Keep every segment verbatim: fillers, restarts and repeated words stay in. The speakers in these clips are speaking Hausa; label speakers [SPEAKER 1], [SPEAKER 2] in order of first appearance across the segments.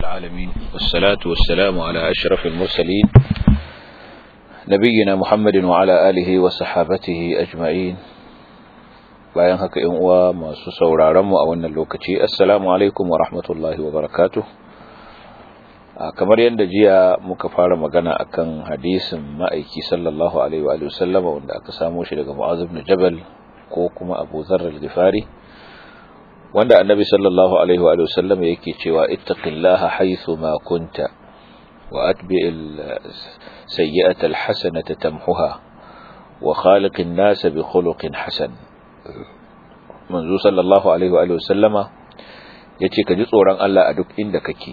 [SPEAKER 1] العالمين والصلاة والسلام على أشرف المرسلين نبينا محمد وعلى آله وصحابته أجمعين. bayan haka in uwa masu sauraron mu a wannan lokaci, assalamu alaikum wa rahmatullahi wa barakatuh. Kamar yadda jiya muka fara magana akan hadisin ma'aiki sallallahu alaihi wa sallam wanda aka samo shi daga Mu'adh ibn Jabal ko kuma Abu Dharr al-Ghifari, wanda annabi sallallahu alaihi wa sallam yake cewa ittaqillaha haythu ma kunta wa atbi'il sayyi'ata al-hasanata tamhuha wa khaliqin nas bi khuluqin hasan. Manzo sallallahu alaihi wa sallama yace ka ji tsoron Allah a duk inda kake,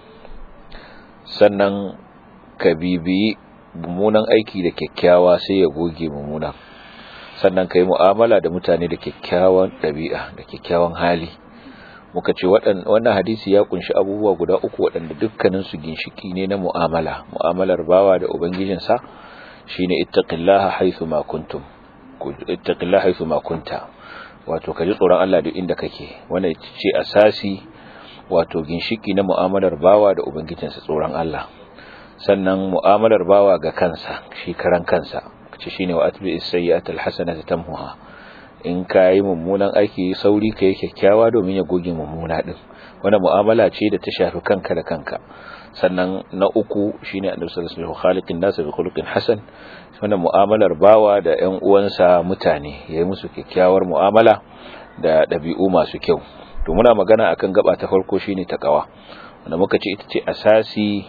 [SPEAKER 1] sannan ka bibiyi mummunan aiki da kyakkyawa sai ya goge mummunan, sannan ka yi mu'amala da mutane da kyakkyawan ɗabi'a da kyakkyawan hali. Muka ce wannan hadisi ya kunshi abubuwa guda uku waɗanda dukkaninsu ginshiki ne na mu'amala. Mu'amalar bawa da ubangijinsa shine ittaqillaha haythu ma kuntum ittaqillaha haythu ma kunta, wato ka ji tsoron Allah duk inda kake. Wannan ce asasi, wato ginshiki na mu'amalar bawa da ubangijinsa, tsoron Allah. Sannan mu'amalar bawa ga kansa, shi karan kansa, ce shine wa atbi'is sayyi'atal hasanata tamhuha. In kai mummunan aiki sauri kai kyakkyawa domin ya goge mummuna din. Wannan mu'amala ce da ta shafi kanka da kanka. Sannan na uku shine annabi sallallahu alaihi wasallam khaliqin nas bi khuluqin hasan. Wannan mu'amalar bawa da ƴan uwansa mutane, yayi musu kyakkyawar mu'amala da dabi'u masu kyau. To muna magana akan gaba ta farko shine takawa, wanda muka ce ita ce asasi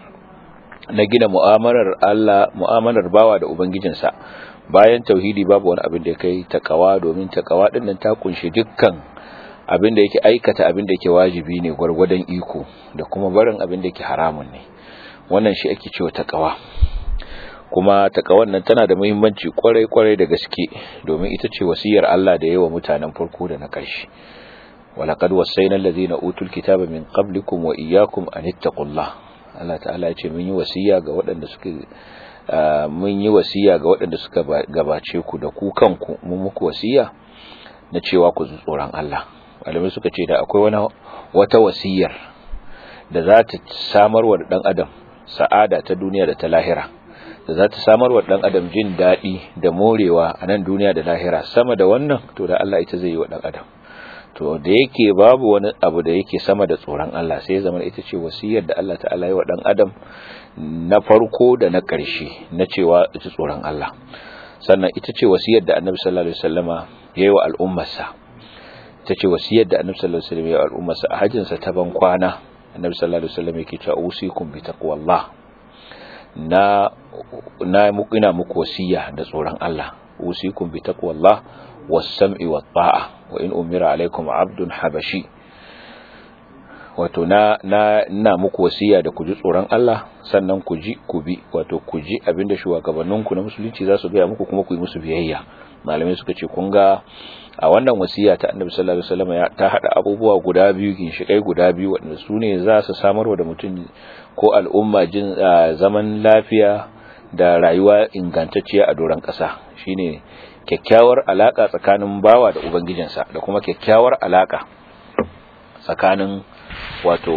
[SPEAKER 1] na gina mu'amalar Allah, mu'amalar bawa da ubangijinsa. Bayan tauhidi babu wani abin da kai takawa, domin takawa din nan ta kunshi dukkan abin da yake aikata abin da yake wajibi ne gwargwadon iko, da kuma barin abin da yake haramun ne. Wannan shi ake cewa takawa. Kuma takawan nan tana da muhimmanci kwarai kwarai da gaske, domin ita ce wasiyar Allah da yawa mutanen farko da na ƙarshe. walaqad wasayna allazina utul kitaba min qablikum wa iyyakum an ittaqullah. Allah ta'ala ya ce mun yi wasiya ga waɗanda suka mun yi wasiya ga waɗanda suka gabace ku da ku kanku, mun muku wasiya na cewa ku ji tsoron Allah. Malamai suka ce da akwai wani wata wasiyar da za ta samarwa da dan adam sa'ada ta duniya da ta lahira, da za ta samarwa dan adam jin dadi da morewa a nan duniya da lahira sama da wannan, to da Allah ita zai yi wa dan adam. To da yake babu wani abu da yake sama da tsoron Allah, sai ya zama ita ce wasiyar da Allah ta'ala yi wa dan adam na farko da na ƙarshe, na cewa ita tsoron Allah. Sannan ita ce wasiyar da Annabi sallallahu alaihi wasallama ya yi wa al'ummarsa. Ita ce wasiyar da Annabi sallallahu alaihi wasallam ya yi wa al'ummarsa a hajjin sa ta ban kwana. Annabi sallallahu alaihi wasallam yake cewa usikum bi taqwallah. Na na muku ina muku wasiya da tsoron Allah. Usikum bi taqwallah was-sam'i wat-ta'a wa in umira alaikum 'abdun habashi. Wato na na ina muku wasiya da ku ji tsoron Allah, sannan ku ji ku bi, wato ku ji abinda shugabanninku na musulunci za su ga muku, kuma ku yi musu biyayya. Malamai suka ce kun ga a wannan wasiya ta Annabi sallallahu alaihi wasallam ya ta hada abubuwa guda biyu, ginshikai guda biyu, wanda su ne za su samarwa da mutum ko al'umma jin zaman lafiya da rayuwa ingantacciya a doron ƙasa. Shine kyakkyawar alaka tsakanin bawa da ubangijinsa, da kuma kyakkyawar alaka tsakanin wato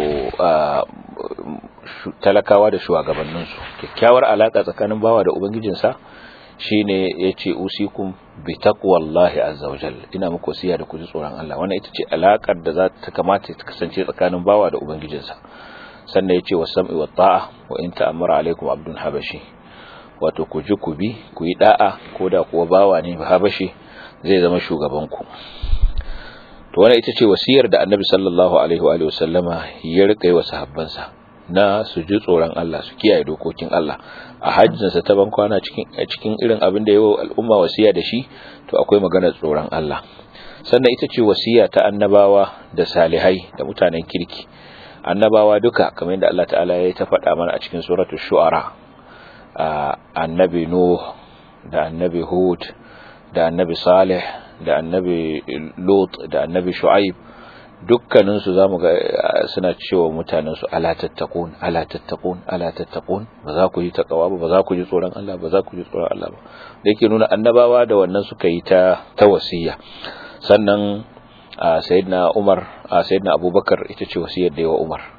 [SPEAKER 1] talakawa da shugabanninsu. Kyakkyawar alaka tsakanin bawa da ubangijinsa shine yace usikum bi taqwallahi azza wajal. Ina muku wasiya da ku ji tsoron Allah. Wannan ita ce alakar da za ta kamata ta kasance tsakanin bawa da ubangijinsa. Sannan yace wasam'i wat ta'a wa in ta'ammara alaikum abdun habashi. Wato ku ji ku bi, ku yi da'a, ko da kuwa bawa ne ba habashi zai zama shugabanku. To wannan ita ce wasiyar da Annabi sallallahu alaihi wa alihi wasallama ya rika yi wa sahabbansa, na su ji tsoron Allah, su kiyaye dokokin Allah. A hajjinsa ta ban kwana cikin cikin irin abin da yawa al'umma wasiya da shi, to akwai maganar tsoron Allah. Sannan ita ce wasiya ta annabawa da salihai da mutanen kirki. Annabawa duka kamar yadda Allah ta'ala ya ta faɗa mana a cikin suratul shu'ara. Annabi Nuh da annabi Hud da annabi Salih da annabi Lut da annabi Shu'aib, dukkaninsu za mu ga suna cewa mutanensu ala tattaqun ala tattaqun ala tattaqun, ba za ku yi takawa ba, ba za ku ji tsoron Allah ba, za ku ji tsoron Allah ba. Da yake nuna annabawa da wannan suka yi ta ta wasiya. Sannan sayyidina Umar sayyidina Abubakar ita ce wasiyar da yawa Umar,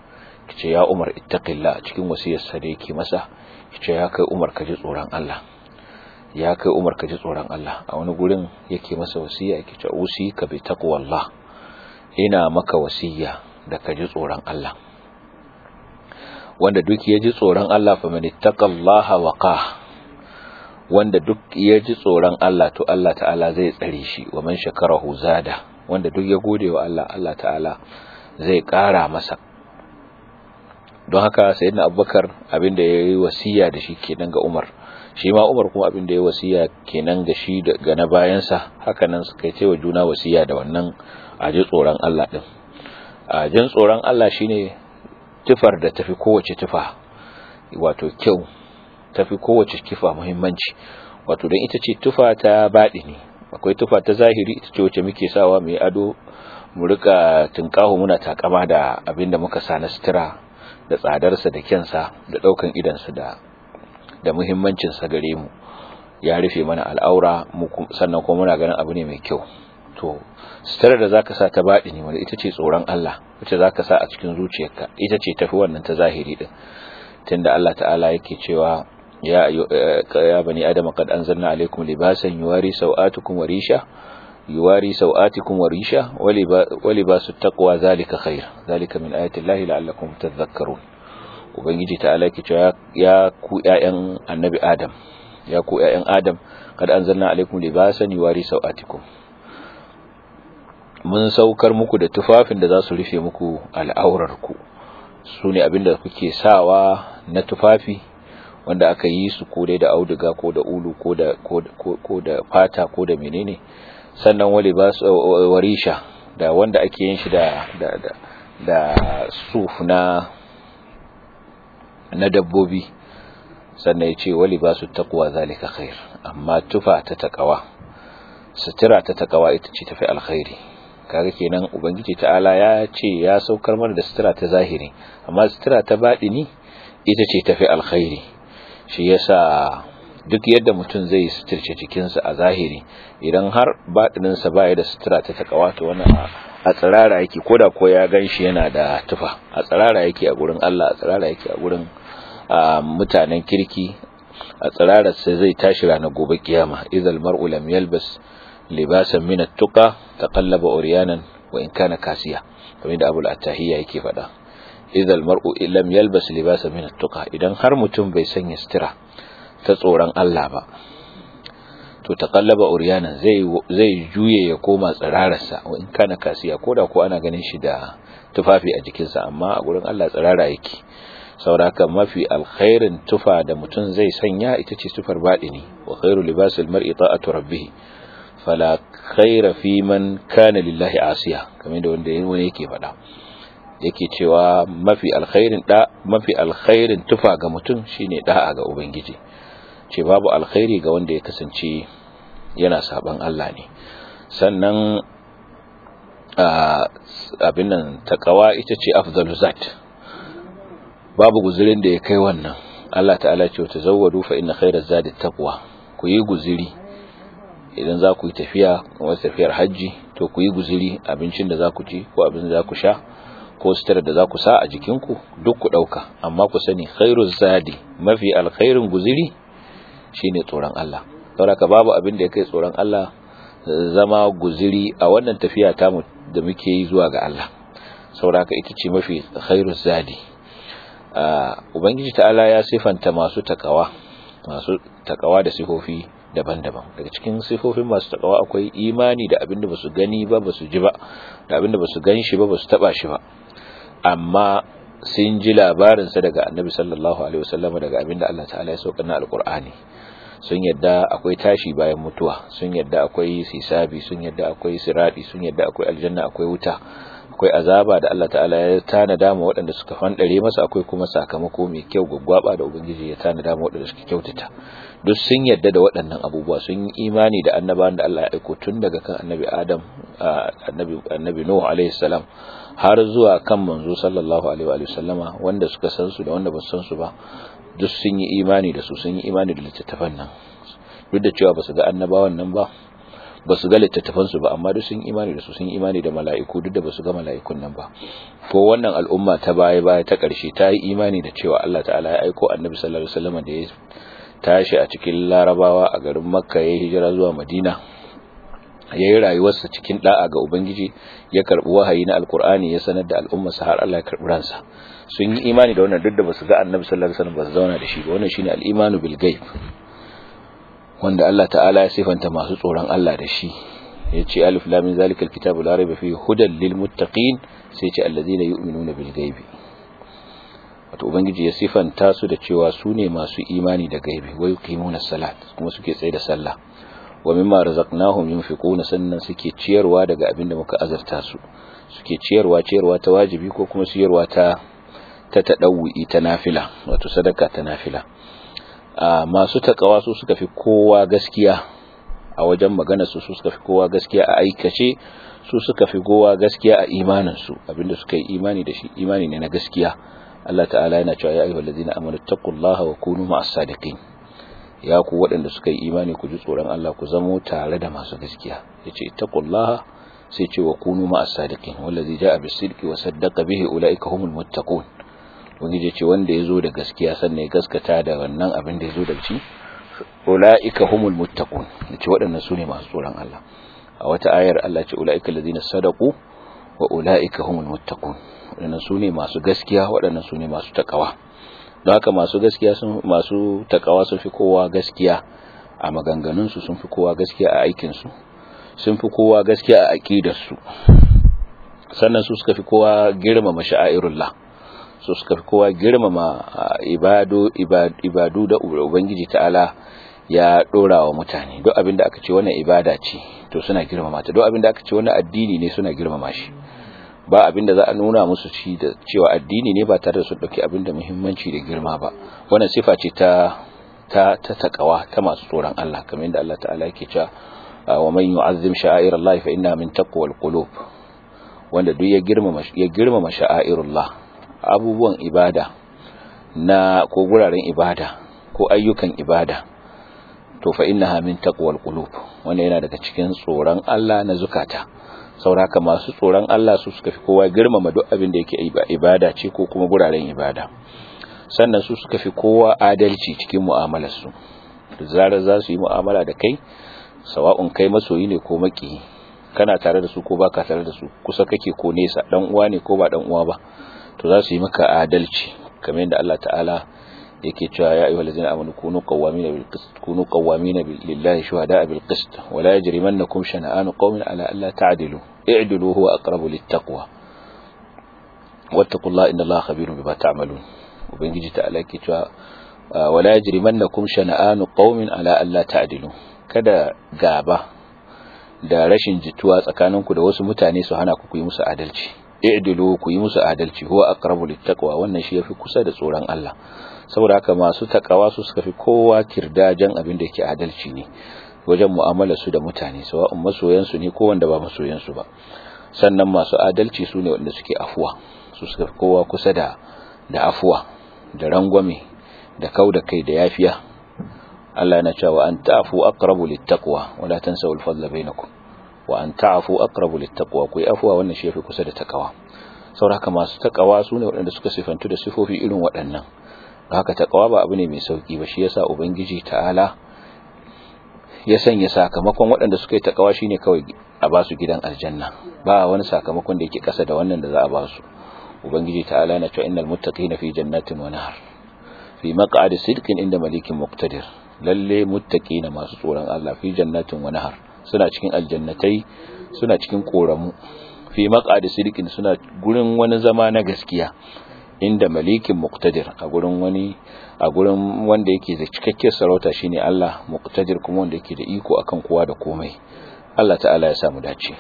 [SPEAKER 1] kice ya Umar ittaqillah, cikin wasiyar sa da yake masa kice ya kai Umar ka ji tsoron Allah ya kai Umar ka ji tsoron Allah. A wani gurin yake masa wasiya yake ce usi ka bi taqwallah, ina maka wasiya da ka ji tsoron Allah. Wanda duk ya ji tsoron Allah fa man ittaqallaha waqah, wanda duk ya ji tsoron Allah to Allah ta'ala zai tsare shi. Wa man shakarahu zada, wanda duk ya gode wa Allah Allah ta'ala zai ƙara masa. Don haka sayyidina Abubakar abinda yayi wasiya da shi kenan ga Umar, shi ma Umar kuma abinda yayi wasiya kenan ga shi ga na bayansa. Haka nan suka yi wa juna wasiya da wannan a ji tsoron Allah din. A jin tsoron Allah shine tufar da tafi kowace tufa wato kyau, tafi kowace kifa muhimmanci, wato don ita ce tufa ta baɗini. Akwai tufa ta zahiri, ita ce wacce muke sawa mai ado mu rika tunkaho muna takama da abinda muka sa na sutura da tsadarsa da kyansa da daukan idansa da da muhimmancin sa gare mu, ya rufe mana al'aura mu sannan kuma muna ganin abu ne mai kyau. To sutura da zaka sa ta baɗini wanda ita ce tsoron Allah, wacce zaka sa a cikin zuciyarka, ita ce tafi wannan ta zahiri din. Tunda Allah ta'ala yake cewa ya ya bani adama qad anzalna alaykum libasan yuwari sawatukum wa risha yuwari sawatikum wa risha wa libasu taqwa zalika khair zalika min ayati llahi la'allakum tadhakkarun. Ubangiji ta'ala yake cewa ya ku ƴaƴan annabi Adam, ya ku ƴaƴan Adam qad anzalna alaykum libasan yuwari sawatikum, mun saukar muku da tufafin da za su rufe muku al'aurarku. Su ne abinda kuke sawa na tufafi wanda aka yi su ko dai da auduga ko da ulu ko da ko da fata ko da menene. Sannan wali ba su warisha da wanda ake yin shi da da da, da suf na na dabbobi. Sannan yace wali ba su taqwa zalika khair, amma tufa ta takawa, sutura ta takawa ita ce tafi alkhairi. Kaga kenan ubangiji ta'ala ya ce ya saukar mana da sutura ta zahiri, amma sutura ta baɗini ita ce tafi alkhairi. Shi yasa duk yadda mutum zai suturce jikinsa a zahiri, idan har baɗininsa baya da sutura ta takawa to wannan a tsirara yake, koda ko ya ganshi yana da tufa, a tsirara yake a gurin Allah, a tsirara yake a gurin mutanen kirki, a tsirara sai zai tashi ranar gobe kiyama. idhal mar'u lam yalbas libasan min at-tuqa taqallaba uryanan wa in kana kasiya, kamar da Abu al-Attahiyya yake faɗa. idhal mar'u lam yalbas libasan min at-tuqa, idan har mutum bai sanya sutura ta tsoron Allah ba to taqallaba uryanan zai zai juye ya koma tsirararsa wa in kana kasiya, koda ko ana ganin shi da tufafi a jikinsa amma a gurin Allah tsirara yake. saboda mafi alkhairin tufa da mutum zai sanya ita ce tufar baɗini. wa khairu libasil mar'i ta'atu rabbih fala khaira fi man kana lillahi asiya, kamar da wanda wani yake faɗa, yake cewa mafi alkhairin da mafi alkhairin tufa ga mutum shine da'a ga ubangiji. Ce babu alkhairi ga wanda ya kasance yana saban Allah ne. Sannan abin nan taqwa ita ce afdalu zat, babu guzurin da ya kai wannan. Allah ta'ala ce tazawwadu fa inna khairaz zadi taqwa, ku yi guziri idan za ku yi tafiya kamar tafiyar hajji, to ku yi guziri, abincin da za ku ci ko abin da za ku sha ko sutura da za ku sa a jikinku duk ku ɗauka, amma ku sani khairuz zadi, mafi alkhairin guziri shine tsoron Allah. saboda babu abin da ya kai tsoron Allah zama guziri a wannan tafiya ta mu da muke yi zuwa ga Allah. saboda ita ce mafi khairuz zadi. Ubangiji ta'ala ya sifanta masu takawa masu takawa da sifofi daban-daban. Daga cikin sifofin masu takawa akwai imani da abin da basu gani ba, basu ji ba, da abin da basu ganshi ba, basu taba shi ba, amma sun ji labarin sa daga Annabi sallallahu alaihi wasallam, daga abin da Allah ta'ala ya sauka na alqur'ani. Sun yadda akwai tashi bayan mutuwa, sun yadda akwai hisabi, sun yadda akwai sirati, sun yadda akwai aljanna, akwai wuta, akwai azaba da Allah ta'ala ya tanada ma waɗanda suka fandare masa, akwai kuma sakamako mai kyau gwaggwaba da ubangiji ya tanada ma waɗanda suka kyautata. Duk sun yadda da waɗannan abubuwa, sun yi imani da annabawan da Allah ya aiko tun daga kan annabi Adam, annabi annabi Nuh alaihi salam, har zuwa kan manzo sallallahu alaihi wa sallama, wanda suka san su da wanda ba su san su ba, duk sun yi imani da su, sun yi imani da littattafan nan. Duk da cewa ba su ga annabawan nan ba, basu ga littattafan su ba amma duk sun imani da su sun imani da mala'iku duk da basu ga mala'ikun nan ba ko wannan al'umma ta baya baya ta karshe ta yi imani da cewa Allah ta'ala ya aiko annabi sallallahu alaihi wasallam da ya tashi a cikin larabawa a garin makka ya hijira zuwa madina yayi rayuwarsa cikin da'a ga ubangiji ya karbi wahayi na alqur'ani ya sanar da al'umma sa har Allah ya karbi ransa sun yi imani da wannan duk da basu ga annabi sallallahu alaihi wasallam ba su zauna da shi ba wannan shine al-imanu bil ghaib wanda Allah ta'ala ya sifanta masu tsoron Allah da shi yace alif lam mim zalikal kitabu la rayba fihi hudan lil muttaqin sai yace allazina yu'minuna bil ghaibi wato ubangiji ya sifanta su da cewa su ne masu imani da gaibi wa yuqimuna salat kuma suke tsaye da sallah wa mimma razaqnahum yunfiquna sannan suke ciyarwa daga abin da muka azarta su suke ciyarwa ciyarwa ta wajibi ko kuma ciyarwa ta ta tadawwi ta nafila wato sadaka ta nafila a masu takawa su suka fi kowa gaskiya a wajen magana su su suka fi kowa gaskiya a aikace su suka fi kowa gaskiya a imanin su abinda suka yi imani da shi imani ne na gaskiya Allah ta'ala yana cewa ya ayyuhallazina amanu taqullaha wa kunu ma'as sadiqin ya ku waɗanda suka yi imani ku ji tsoron Allah ku zamo tare da masu gaskiya yace taqullaha sai ce wa kunu ma'as sadiqin wallazi ja'a bis-sidqi wa saddaqa bihi ulaika humul muttaqun wani ce wanda yazo da gaskiya sannan ya gaskata da wannan abin da yazo da shi ulaika humul muttaqun yace waɗannan sune masu tsoron Allah a wata ayar Allah ce ulaika allazina sadaqu wa ulaika humul muttaqun waɗannan sune masu gaskiya waɗannan sune masu takawa don haka masu gaskiya sun masu takawa sun fi kowa gaskiya a maganganun su sun fi kowa gaskiya a aikin su sun fi kowa gaskiya a aqidar su sannan su suka fi kowa girmama sha'airullah su suka fi kowa girmama ibadu ibadu da ubangiji ta'ala ya dora wa mutane duk abinda aka ce wannan ibada ce to suna girmama ta duk abinda aka ce wannan addini ne suna girmama shi ba abinda za a nuna musu shi da cewa addini ne ba tare da su dauki abinda muhimmanci da girma ba wannan sifa ce ta ta ta takawa ta masu tsoron Allah kamar yadda Allah ta'ala yake cewa wa man yu'azzim sha'airallahi fa innaha min taqwal qulub wanda duk ya girmama ya girmama sha'airullah abubuwan ibada na ko guraren ibada ko ayyukan ibada to fa innaha min taqwal qulub wanda yana daga cikin tsoron Allah na zukata sauraka masu tsoron Allah su suka fi kowa girmama duk abin da yake ibada ce ko kuma guraren ibada sannan su suka fi kowa adalci cikin mu'amalar su da zarar za su yi mu'amala da kai sawa'un kai masoyi ne ko maki kana tare da su ko baka tare da su kusa kake ko nesa dan uwa ne ko ba dan uwa ba to za su yi maka adalci kamar yadda Allah ta'ala yake cewa ya ayyuhal ladzina amanu kunu qawwamina bil qist kunu qawwamina lillahi shuhada'a bil qist wa la yajrimannakum shana'anu qawmin ala alla ta'dilu i'dilu huwa aqrabu lit taqwa wattaqullaha innallaha khabirun bima ta'malun ubangiji ta'ala yake cewa wa la yajrimannakum shana'anu qawmin ala alla ta'dilu kada gaba da rashin jituwa tsakaninku da wasu mutane su hana ku yi musu adalci i'dilu ku yi musu adalci huwa aqrabu littaqwa wannan shi yafi kusa da tsoron Allah saboda haka masu takawa su suka fi kowa kirdajan abin da yake adalci ne wajen mu'amalar su da mutane sawa'un masoyan su ne ko wanda ba masoyan su ba sannan masu adalci su ne wanda suke afuwa su suka fi kowa kusa da da afuwa da rangwame da kauda kai da yafiya Allah yana cewa an ta'fu aqrabu littaqwa wala tansaw al-fadla bainakum wa an ta'fu aqrabu littaqwa ku afwa wannan shi yafi kusa da takawa saboda masu takawa sune waɗanda suka sifantu da sifofi irin waɗannan haka takawa ba abu ne mai sauki ba shi yasa ubangiji ta'ala ya sanya sakamakon waɗanda suka yi takawa shine kawai a ba su gidan aljanna ba wani sakamakon da yake kasa da wannan da za a ba su ubangiji ta'ala yana cewa innal muttaqina fi jannatin wa nahar fi maq'adi sidqin inda malikin muqtadir lalle muttaqina masu tsoron Allah fi jannatin wa nahar suna cikin aljannatai suna cikin koramu fi maq'adi sidqin suna gurin wani zama na gaskiya inda malikin muqtadir a gurin wani a gurin wanda yake da cikakken sarauta shine Allah muqtadir kuma wanda yake da iko akan kowa da komai Allah ta'ala ya samu dace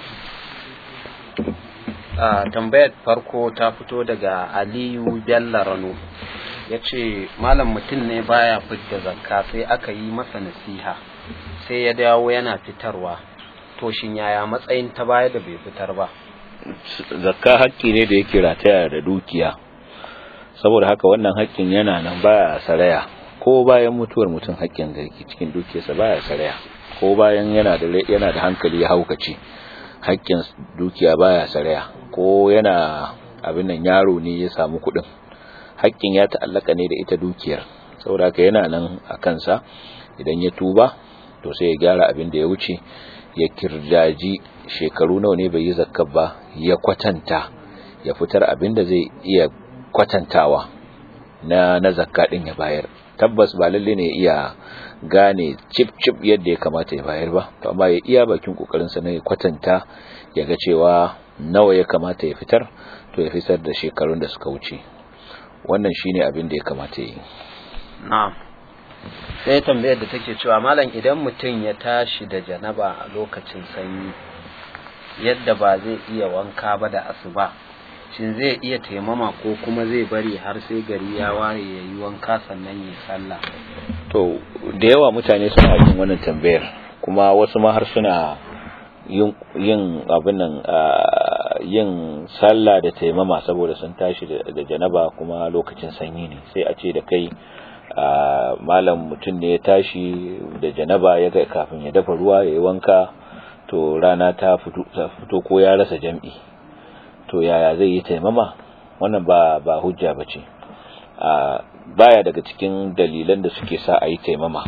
[SPEAKER 2] a tambayar farko ta fito daga Aliyu Bello Rano yace malam mutum ne baya fitar zakka sai aka yi masa nasiha sai ya dawo yana fitarwa to shin yaya matsayin ta baya da bai fitar ba
[SPEAKER 1] zakka haƙƙi ne da yake rataya da dukiya saboda haka wannan haƙƙin yana nan baya saraya ko bayan mutuwar mutum haƙƙin da yake cikin dukiyarsa baya saraya ko bayan yana da yana da hankali ya haukace haƙƙin dukiya baya saraya, ko yana abin nan yaro ne ya samu kuɗin, haƙƙin ya ta'allaka ne da ita dukiyar, saboda haka yana nan a kansa. Idan ya tuba to sai ya gyara abin da ya wuce, ya kirjaji shekaru nawa ne bai yi zakka ba, ya kwatanta ya fitar abin da zai iya kwatantawa na na zakka din ya bayar. Tabbas ba lalle ne iya gane chip chip yadda ya kamata ya bayar ba, to amma ya iya bakin kokarin sa ne ya kwatanta ya ga cewa nawa ya kamata ya fitar, to ya fitar da shekarun da suka wuce. Wannan shine abin da ya kamata yi.
[SPEAKER 2] na'am. Sai tambayar da take cewa malam, idan mutum ya tashi da janaba a lokacin sanyi yadda ba zai iya wanka ba da asuba, shin zai iya taimama ko kuma zai bari har sai gari ya waye ya yi wanka sannan ya sallah?
[SPEAKER 1] To da yawa mutane suna yin wannan tambayar, kuma wasu ma har suna yin yin abin nan yin sallah da taimama saboda sun tashi da janaba kuma lokacin sanyi ne. Sai a ce da kai malam, mutum ne ya tashi da janaba ya ga kafin ya dafa ruwa ya yi wanka, to rana ta fito ko ya rasa jam'i, to yaya zai yi taimama? Wannan ba ba hujja bace. Baya daga cikin dalilan da suke sa a yi taimama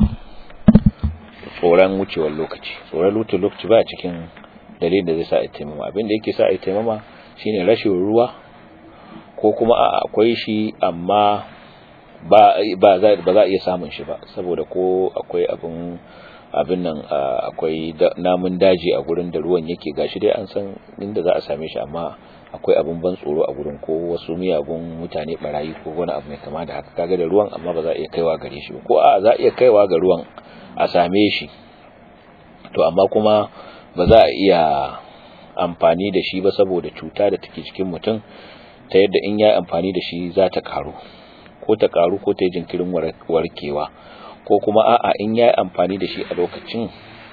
[SPEAKER 1] tsoron wucewar lokaci. Tsoron wucewar lokaci baya cikin dalilin da zai sa a yi taimama. Abin da yake sa a yi taimama shine rashin ruwa, ko kuma a akwai shi amma ba ba za ba za iya samun shi ba, saboda ko akwai abin abin nan akwai namun daji a gurin da ruwan yake, gashi dai an san inda za a same shi, amma akwai abin ban tsoro a gurin, ko wasu miyagun mutane barayi ko wani abu mai kama da haka. Kaga da ruwan amma ba za a iya kaiwa gare shi ba, ko a za a iya kaiwa ga ruwan a same shi, to amma kuma ba za a iya amfani da shi ba saboda cuta da take cikin mutum, ta yadda in ya amfani da shi za ta karu, ko ta karu ko ta yi jinkirin warkewa, ko kuma a'a in ya amfani da shi a lokacin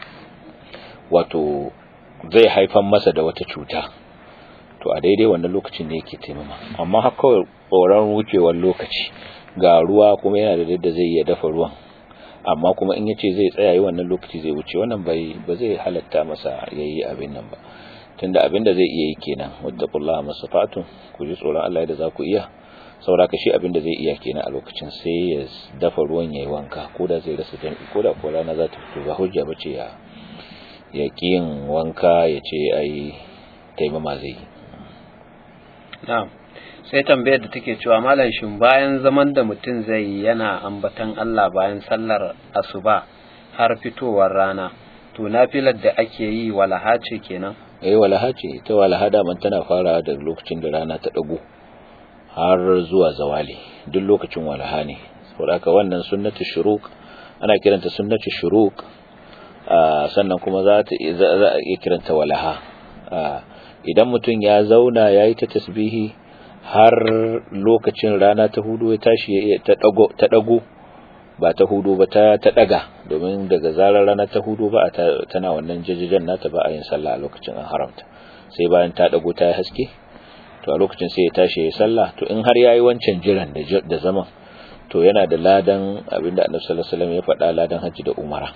[SPEAKER 1] wato zai haifan masa da wata cuta, to a daidai wannan lokacin ne yake taimama. Amma har kawai tsoron wucewar lokaci, ga ruwa kuma yana da yadda zai iya dafa ruwan, amma kuma in yace zai tsaya yi wannan lokaci zai wuce, wannan bai ba zai halatta masa yayi abin nan ba, tunda abin da zai iya yi kenan. wattaqullaha masafatun, ku ji tsoron Allah yadda za ku iya. Sauraka shi abin da zai iya kenan a lokacin, sai ya dafa ruwan yayi wanka, ko da zai rasa jami'i, ko da ko rana za ta fito, ba hujja bace ya ya yin wanka ya ce ai taimama zai yi.
[SPEAKER 2] Na'am. Sai tambayar da take cewa malam, shin bayan zaman da mutum zai yi yana ambatan Allah bayan sallar asuba har fitowar rana, to nafilar da ake yi walaha ce kenan?
[SPEAKER 1] Eh walaha ce. Ita walaha da man tana fara da lokacin da rana ta dago har zuwa zawali, duk lokacin walaha ne. Saboda haka wannan sunnatu shuruq ana kiranta sunnatu shuruq, sannan kuma za ta za a iya kiranta walaha. Idan mutum ya zauna yayi ta tasbihi har lokacin rana ta hudu ya tashi ta dago ta dago ba ta hudu ba ta ta daga, domin daga zarar rana ta hudu ba tana wannan jajajen nata ba a yin sallah a lokacin, an haramta. Sai bayan ta dago ta yi haske, to a lokacin sai ya tashi ya sallah. To in har yayi wancan jiran da zaman, to yana da ladan abinda Annabi sallallahu alaihi wasallam ya faɗa, ladan haji da umara.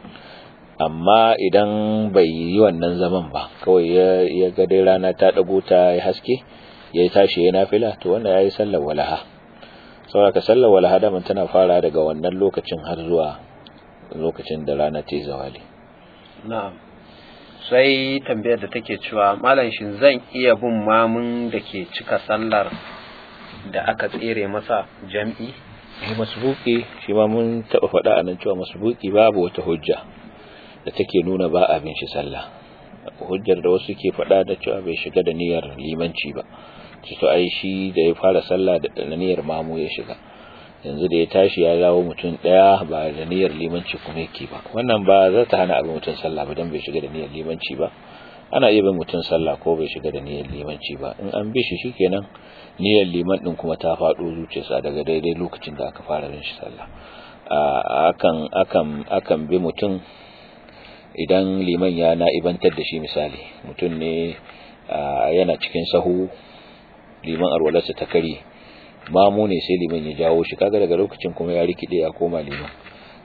[SPEAKER 1] Amma idan bai yi wannan zaman ba, kawai ya ya ga dai rana ta dago ta yi haske, ya tashi ya nafila, to wanda yayi sallar walaha. Saboda sallar walaha da man tana fara daga wannan lokacin har zuwa lokacin da rana ta yi zawali.
[SPEAKER 2] Na'am. Sai tambayar da take cewa malam, shin zan iya bin mamun da ke cika sallar da aka tsere masa jam'i?
[SPEAKER 1] Eh masbuki shi ma mun taba faɗa anan cewa masbuki babu wata hujja da take nuna ba a bin shi sallah. Hujjar da wasu ke faɗa da cewa bai shiga da niyyar limanci ba, to ai shi da ya fara sallah da niyyar mamu ya shiga, yanzu da ya tashi ya dawo mutum daya ba da niyyar limanci kuma yake ba. Wannan ba za ta hana abin mutum sallah ba dan bai shiga da niyyar limanci ba. Ana iya bin mutum sallah ko bai shiga da niyyar limanci ba, in an bi shi shikenan niyyar liman din kuma ta faɗo zuciyarsa daga daidai lokacin da aka fara bin shi sallah. akan akan akan bi mutum idan liman ya na'ibantar da shi. Misali, mutum ne yana cikin sahu, liman arwalarsa ta kare, mamu ne sai liman ya jawo shi, kaga daga lokacin kuma ya rikide ya koma liman,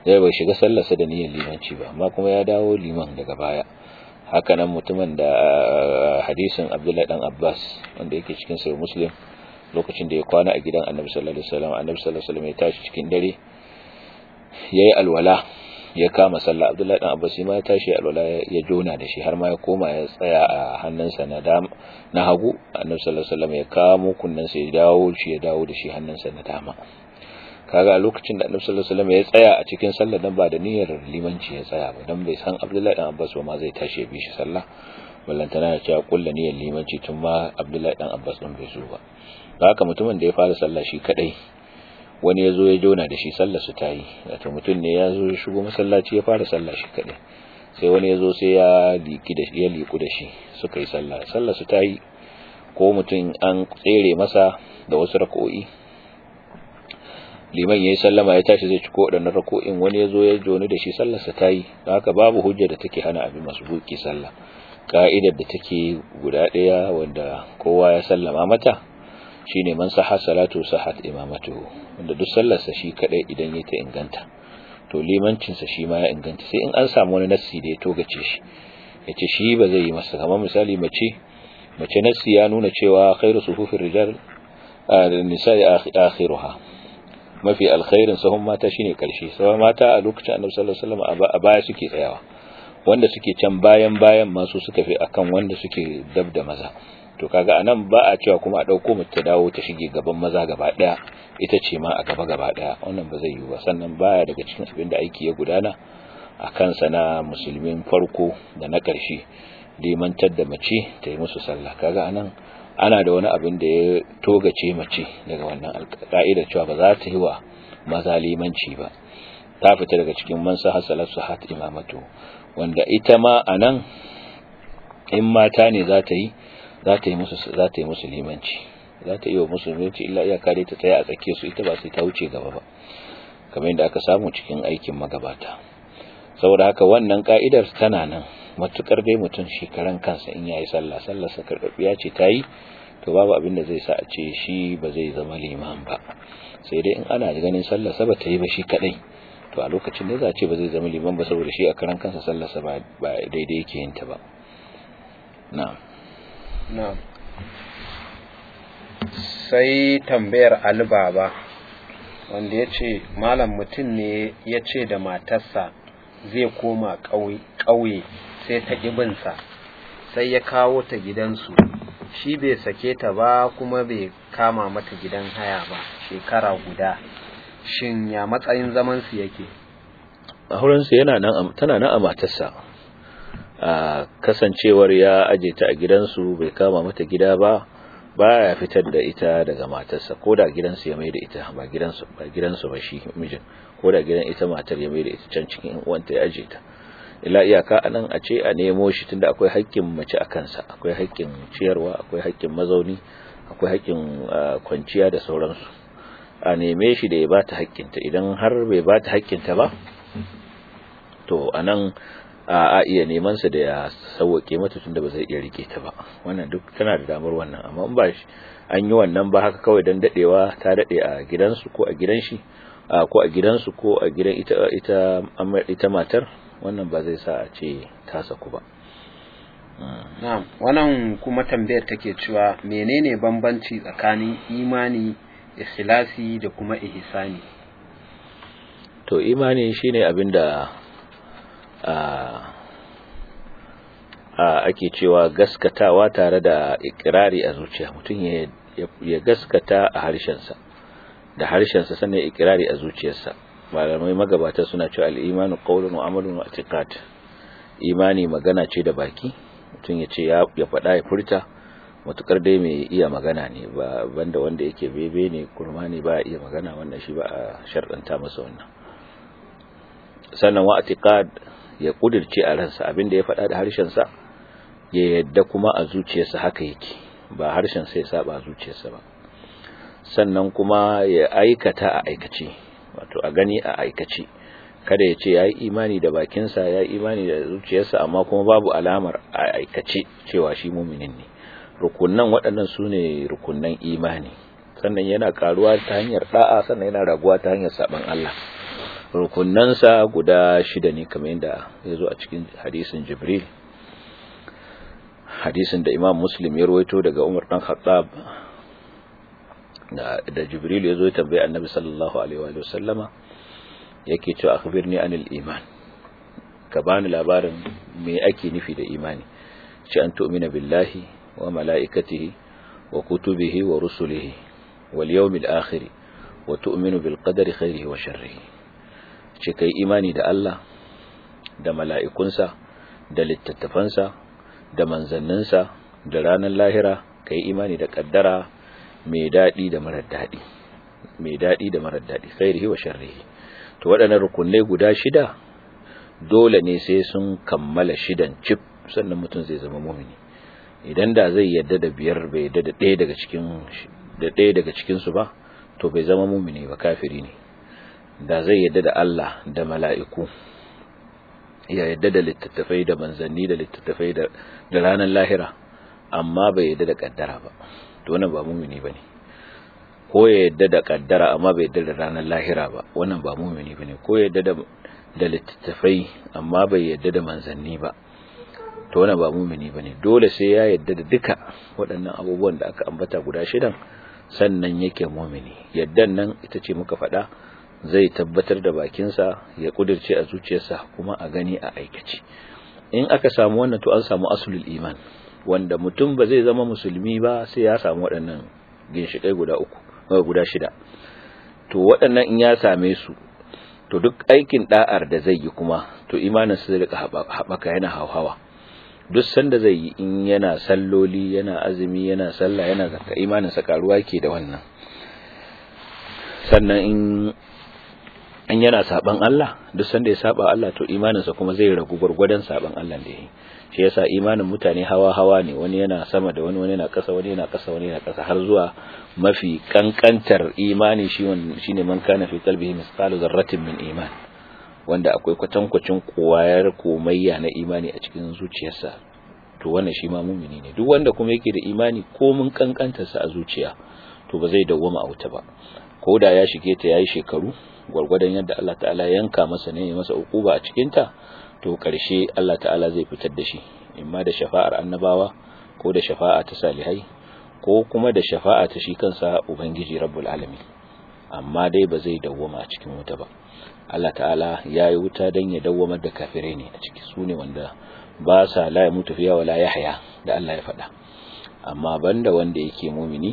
[SPEAKER 1] ya bai shiga sallarsa da niyyar limanci ba amma kuma ya dawo liman daga baya. Haka nan mutumin da hadisin Abdullahi dan Abbas wanda yake cikin sahih Muslim, lokacin da ya kwana a gidan Annabi sallallahu alaihi wasallam, Annabi sallallahu alaihi wasallam ya tashi cikin dare yayi alwala ya kama sallah. Abdullahi dan Abbas ma ya tashi alwala ya jona da shi har ma ya koma ya tsaya a hannunsa na dama na hagu. Annabi sallallahu alaihi wasallam ya kamo kunnensa ya dawo shi ya dawo da shi hannunsa na dama. Kaga a lokacin da Annabi sallallahu alaihi wasallam ya tsaya a cikin sallar nan ba da niyyar limanci ya tsaya ba, dan bai san Abdullahi dan Abbas ba ma zai tashi ya bi shi sallah, ballantana ya ce kullu niyyar limanci tun ma Abdullahi dan Abbas din bai zo ba. Haka mutumin da ya fara sallah shi kadai, wani ya zo ya jona da shi sallar su ta yi. Wato mutum ne ya zo ya shigo masallaci ya fara sallah shi kadai, sai wani ya zo sai ya liki da shi ya liku da shi suka yi sallah, sallar su ta yi. Ko mutum an tsere masa da wasu rak'o'i, liman yayi sallama ya tashi zai ciko wadannan rak'o'in, wani ya zo ya joni da shi sallar sa ta yi. Haka babu hujja da take hana abin masbuki sallah. Ka'idar da take guda daya wanda kowa ya sallama mata shine man sahha salatu sahhat imamatuhu, wanda duk sallarsa shi kadai idan yayi ta inganta to limancin sa shi ma ya inganta, sai in an samu wani nassi da ya togace shi yace shi ba zai yi masa. Kamar misali mace mace nassi ya nuna cewa khairu sufufir rijal nisa'i akhiruha, mafi alkhairin sahun mata shine karshe. Sai mata a lokacin Annabi sallallahu alaihi wasallam a baya suke tsayawa, wanda suke can bayan bayan masu suka fi akan wanda suke dab da maza. To kaga anan ba a cewa kuma a dauko mace ta dawo ta shige gaban maza gaba daya, ita ce ma a gaba gaba daya, wannan ba zai yi ba. Sannan baya daga cikin abin da aiki ya gudana a kansa na musulmin farko da na ƙarshe, limantar da mace ta yi musu sallah. Kaga anan ana da wani abin da ya togace mace daga wannan alƙa'ida cewa ba za ta yi wa maza limanci ba, ta fita daga cikin man sa hasalatu hat imamatu, wanda ita ma anan in mata ne za ta yi za ta yi musu za ta yi musu limanci, za ta yi wa musulunci illa iyaka dai ta tsaya a tsake su, ita ba sai ta wuce gaba ba kamar yadda aka samu cikin aikin magabata. Saboda haka wannan ka'idar tana nan matukar dai mutum shekaran kansa in yayi sallah sallar sa karbabiya ce tayi, to babu abin da zai sa a ce shi ba zai zama liman ba. Sai dai in ana ganin sallar sa ba ta yi ba shi kadai, to a lokacin da za a ce ba zai zama liman ba, saboda shi a karan kansa sallar sa ba daidai yake yin ta ba. na'am
[SPEAKER 2] na'am sai tambayar Albaba wanda ya ce malam mutum ne ya ce da matarsa zai koma ƙauye sai ta ƙibinsa, sai ya kawo ta gidansu, shi bai sake ta ba kuma bai kama mata gidan haya ba shekara guda, shin ya matsayin zamansu yake?
[SPEAKER 1] aurensu yana nan, tana nan a matarsa, a kasancewar ya aje ta a gidansu bai kama mata gida ba, baya fitar da ita daga matarsa, ko da gidansu ya mai da ita ba gidansu ba gidansu ba shi mijin, ko da gidan ita matar ya mai da ita can cikin uwanta ya aje ta. Ila iyaka anan a ce a nemo shi, tunda akwai haƙƙin mace a kansa, akwai haƙƙin ciyarwa, akwai haƙƙin mazauni, akwai haƙƙin kwanciya da sauransu. A neme shi da ya bata haƙƙinta, idan har bai bata haƙƙinta ba to anan a iya neman sa da ya sauke mata, tunda ba zai iya rike ta ba. Wannan duk tana da damar wannan, amma in ba an yi wannan ba haka kawai dan dadewa ta dade a gidansu ko a gidan shi ko a gidansu ko a gidan ita ita ita matar, wannan ba zai sa a ce ta saku ba.
[SPEAKER 2] Na'am, wannan kuma tambayar take cewa menene bambanci tsakanin imani, ikhlasi da kuma ihsani?
[SPEAKER 1] To imani shine abinda a a ake cewa gaskatawa tare da ikrari a zuciya, mutum ya ya gaskata a harshensa da harshensa sannan ikrari a zuciyarsa. Malamai magabata suna cewa al-imanu qawlun wa amalun wa i'tiqad. Imani magana ce da baki, mutum ya ce ya faɗa ya furta, matukar dai mai iya magana ne, ba banda wanda yake bebe ne kurma ne ba iya magana, wannan shi ba a sharɗanta masa wannan. Sannan wa i'tiqad, ya kudirce a ransa abinda ya faɗa da harshensa, ya yadda kuma a zuciyarsa haka yake, ba harshen sai ya saba a zuciyarsa ba. Sannan kuma ya aikata a aikace, wato a gani a aikace, kada ya ce ya yi imani da bakinsa, ya yi imani da zuciyarsa, amma kuma babu alamar a aikace cewa shi muminin ne. Rukunnan waɗannan su ne rukunnan imani. Sannan yana karuwa ta hanyar da'a, sannan yana raguwa ta hanyar saban Allah. rukunansa guda shida ne kamar yadda ya zo a cikin hadisin Jibril, hadisin da Imam Muslim ya rawaito daga Umar dan Khattab da, da Jibril ya zo ya tambaye Annabi sallallahu alaihi wa sallama yake cewa akhbirni anil iman, ka bani labarin me ake nufi da imani. ce an tu'mina billahi wa mala'ikatihi wa kutubihi wa rusulihi wal yawmil akhir wa tu'minu bil qadari khairihi wa sharrihi. ce kai imani da Allah da mala'ikunsa da littattafansa da manzanninsa da ranar lahira, kai imani da kaddara mai dadi da marar dadi mai dadi da marar dadi khairihi wa sharrihi. to waɗannan rukunai guda shida dole ne sai sun kammala shidan cif sannan mutum zai zama mumini. idan da zai yadda da biyar bai yadda da ɗaya daga cikin da ɗaya daga cikin su ba, to bai zama mumini ba, kafiri ne. da zai yadda da Allah da mala'iku, ya yadda da littattafai da manzanni da littattafai da da ranar lahira, amma bai yadda da kaddara ba, to wannan ba mumini bane. ko ya yadda da kaddara amma bai yadda da ranar lahira ba, wannan ba mumini bane. ko ya yadda da da littattafai amma bai yadda da manzanni ba, to wannan ba mumini bane. dole sai ya yadda da duka waɗannan abubuwan da aka ambata guda shidan sannan yake mumini. yaddan nan ita ce muka faɗa, zai tabbatar da bakinsa, ya kudirce a zuciyarsa, kuma a gani a aikace. in aka samu wannan to an samu aslul iman, wanda mutum ba zai zama musulmi ba sai ya samu waɗannan ginshiƙai guda uku guda shida. to waɗannan in ya same su, to duk aikin da'ar da zai yi kuma to imaninsa zai rika haɓaka, yana hauhawa. duk sanda zai yi, in yana salloli, yana azumi, yana sallah, yana zakka, imaninsa karuwa yake da wannan. sannan in in yana saban Allah, duk sanda ya saba Allah, to imaninsa kuma zai ragu gurgurdan saban Allah da yake. shi yasa imanin mutane hawa hawa ne, wani yana sama da wani, wani yana ƙasa, wani yana ƙasa, wani yana ƙasa, har zuwa mafi kankantar imani shi shine man kana fi qalbihi misqalu dharratin min iman, wanda akwai kwatankwacin kwayar komayya na imani a cikin zuciyarsa, to wannan shi ma mumini ne. duk wanda kuma yake da imani ko mun kankantarsa a zuciya, to ba zai dawwama a wuta ba, ko da ya shige ta yayi shekaru gwargwadon yadda Allah ta'ala yanka masa ne, masa ukuba a cikin ta, to karshe Allah ta'ala zai fitar da shi, imma da shafa'ar annabawa, ko da shafa'a ta salihai, ko kuma da shafa'a ta shi kansa ubangiji rabbul alamin. amma dai ba zai dawwama a cikin wuta ba. Allah ta'ala ya yi wuta don ya dawwamar da kafirai ne a ciki, su ne wanda ba sa la ya mutu fiya wala yahya da Allah ya faɗa. amma banda wanda yake mumini,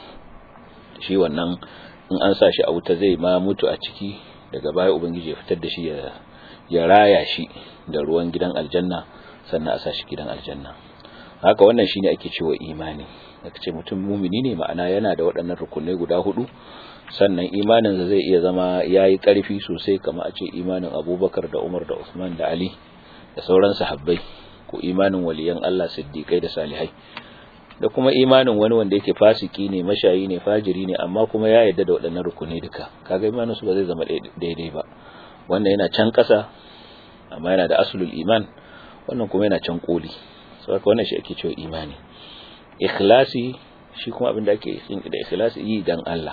[SPEAKER 1] shi wannan in an sa shi a wuta zai ma mutu a ciki, daga baya ubangiji ya fitar da shi ya ya raya shi da ruwan gidan aljanna, sannan a sa shi gidan aljanna. haka wannan shine ake cewa imani. aka ce mutum mumini ne, ma'ana yana da waɗannan rukunai guda hudu, sannan imaninsa zai iya zama yayi ƙarfi sosai, kamar a ce imanin Abubakar da Umar da Usman da Ali da sauran sahabbai, ko imanin waliyan Allah, siddiqai da salihai, da kuma imanin wani wanda yake fasiki ne, mashayi ne, fajiri ne, amma kuma ya yarda da waɗannan rukunai duka. kaga imanin su ba zai zama daidai ba. wannan yana can ƙasa amma yana da aslul iman, wannan kuma yana can koli. saboda wannan shi ake cewa imani. ikhlasi shi kuma abin da ake yin da ikhlasi, yi dan Allah,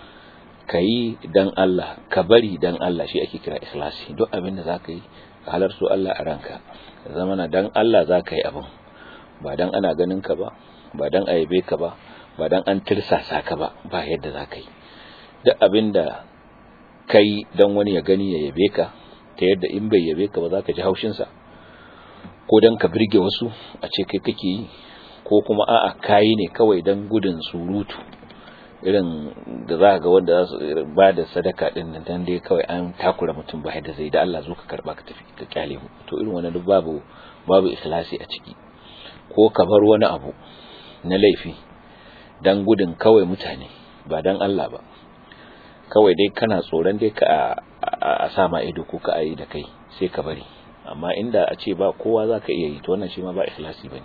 [SPEAKER 1] kai dan Allah, ka bari dan Allah, shi ake kira ikhlasi. duk abin da zaka yi ka halarto Allah a ranka, zamana dan Allah zaka yi abin, ba dan ana ganin ka ba, ba dan ayabe ka ba, ba dan an tirsasa ka ba, ba yadda zaka yi. duk abin da kai dan wani ya gani ya yabe ka, ta yadda in bai yabe ka ba zaka ji haushin sa, ko dan ka birge wasu a ce kai kake yi, ko kuma a'a kai ne kawai dan gudun surutu, irin da za ga wanda za su ba da sadaka din nan dan dai kawai an takura mutum ba yadda zai, da Allah zo ka karba ka tafi ka kyale mu, to irin wannan duk babu babu ikhlasi a ciki. ko ka bar wani abu na laifi dan gudun kawai mutane, ba dan Allah ba, kawai dai kana tsoron dai ka a sama ido ko ka ayi da kai, sai ka bari. amma inda a ce ba kowa zaka iya yi, to wannan shi ma ba ikhlasi bane.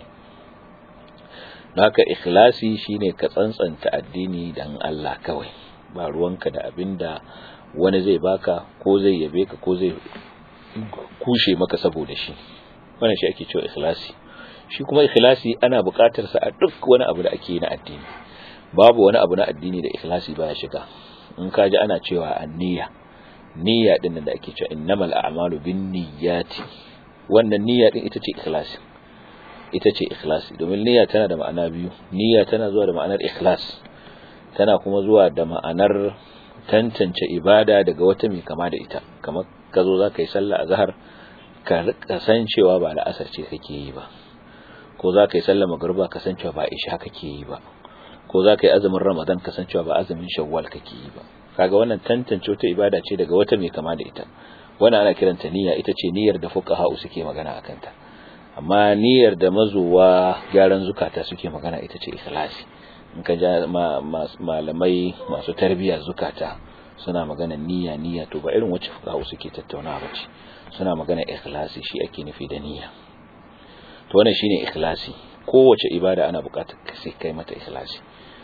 [SPEAKER 1] haka ikhlasi shine ka tsantsanta addini dan Allah kawai, ba ruwanka da abinda wani zai baka, ko zai yabe ka, ko zai kushe maka saboda shi. wannan shi ake cewa ikhlasi. shi kuma ikhlasi ana buƙatar sa a duk wani abu da ake yi na addini. babu wani abu na addini da ikhlasi baya shiga. in ka ji ana cewa anniya, niyya din da ake cewa innamal a'malu binniyati wannan niyya din ita ce ikhlasi ita ce ikhlasi domin niyya tana da ma'ana biyu niyya tana zuwa da ma'anar ikhlas tana kuma zuwa da ma'anar tantance ibada daga wata mai kama da ita kamar ka zo za ka yi sallah azhar ka kasancewa ba la'asar ce kake yi ba ko za ka yi sallah magruba kasancewa ba isha kake yi ba ko za ka yi azumin ramadan kasancewa ba azumin shawwal kake yi ba kaga wannan tantance wata ibada ce daga wata mai kama da ita wannan ana kiranta niyya ita ce niyyar da fuqaha suke magana akan ta amma niyyar da mazuwa gyaran zukata suke magana ita ce ikhlasi in ka ja malamai masu tarbiyyar zukata suna magana niyya niyya to ba irin wacce fuqaha suke tattaunawa ba ce suna magana ikhlasi shi ake nufi da niyya to wannan shine ikhlasi kowace ibada ana buƙatar sai kai mata ikhlasi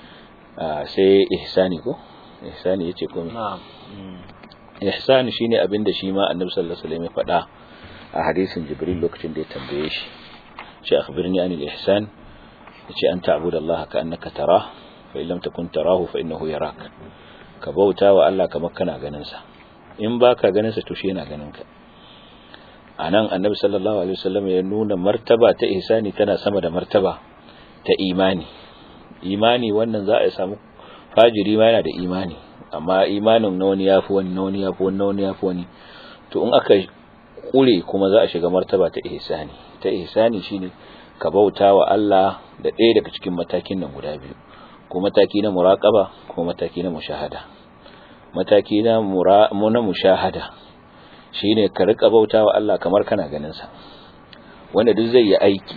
[SPEAKER 1] sai ihsani ko ihsani yace ko
[SPEAKER 2] na'am
[SPEAKER 1] ihsani shine abinda shi ma annabi sallallahu alaihi wasallam ya faɗa a hadisin jibril lokacin da ya tambaye shi shi akhbirni anil ihsan yace an ta'budallaha ka'annaka tarah fa in lam takun tarahu fa innahu yarak ka bauta wa Allah kamar kana ganin sa in baka ganin sa to shi yana ganin ka anan annabi sallallahu alaihi wasallam ya nuna martaba ta ihsani tana sama da martaba ta imani imani wannan za a samu fajiri ma yana da imani amma imanin na wani yafi wani na wani yafi wani na wani yafi wani to in aka kure kuma za a shiga martaba ta ihsani ta ihsani shine ka bauta wa Allah da ɗaya daga cikin matakin nan guda biyu ko mataki na muraqaba ko mataki na mushahada mataki na mura na mushahada shine ka rika bauta wa Allah kamar kana ganin sa wanda duk zai yi aiki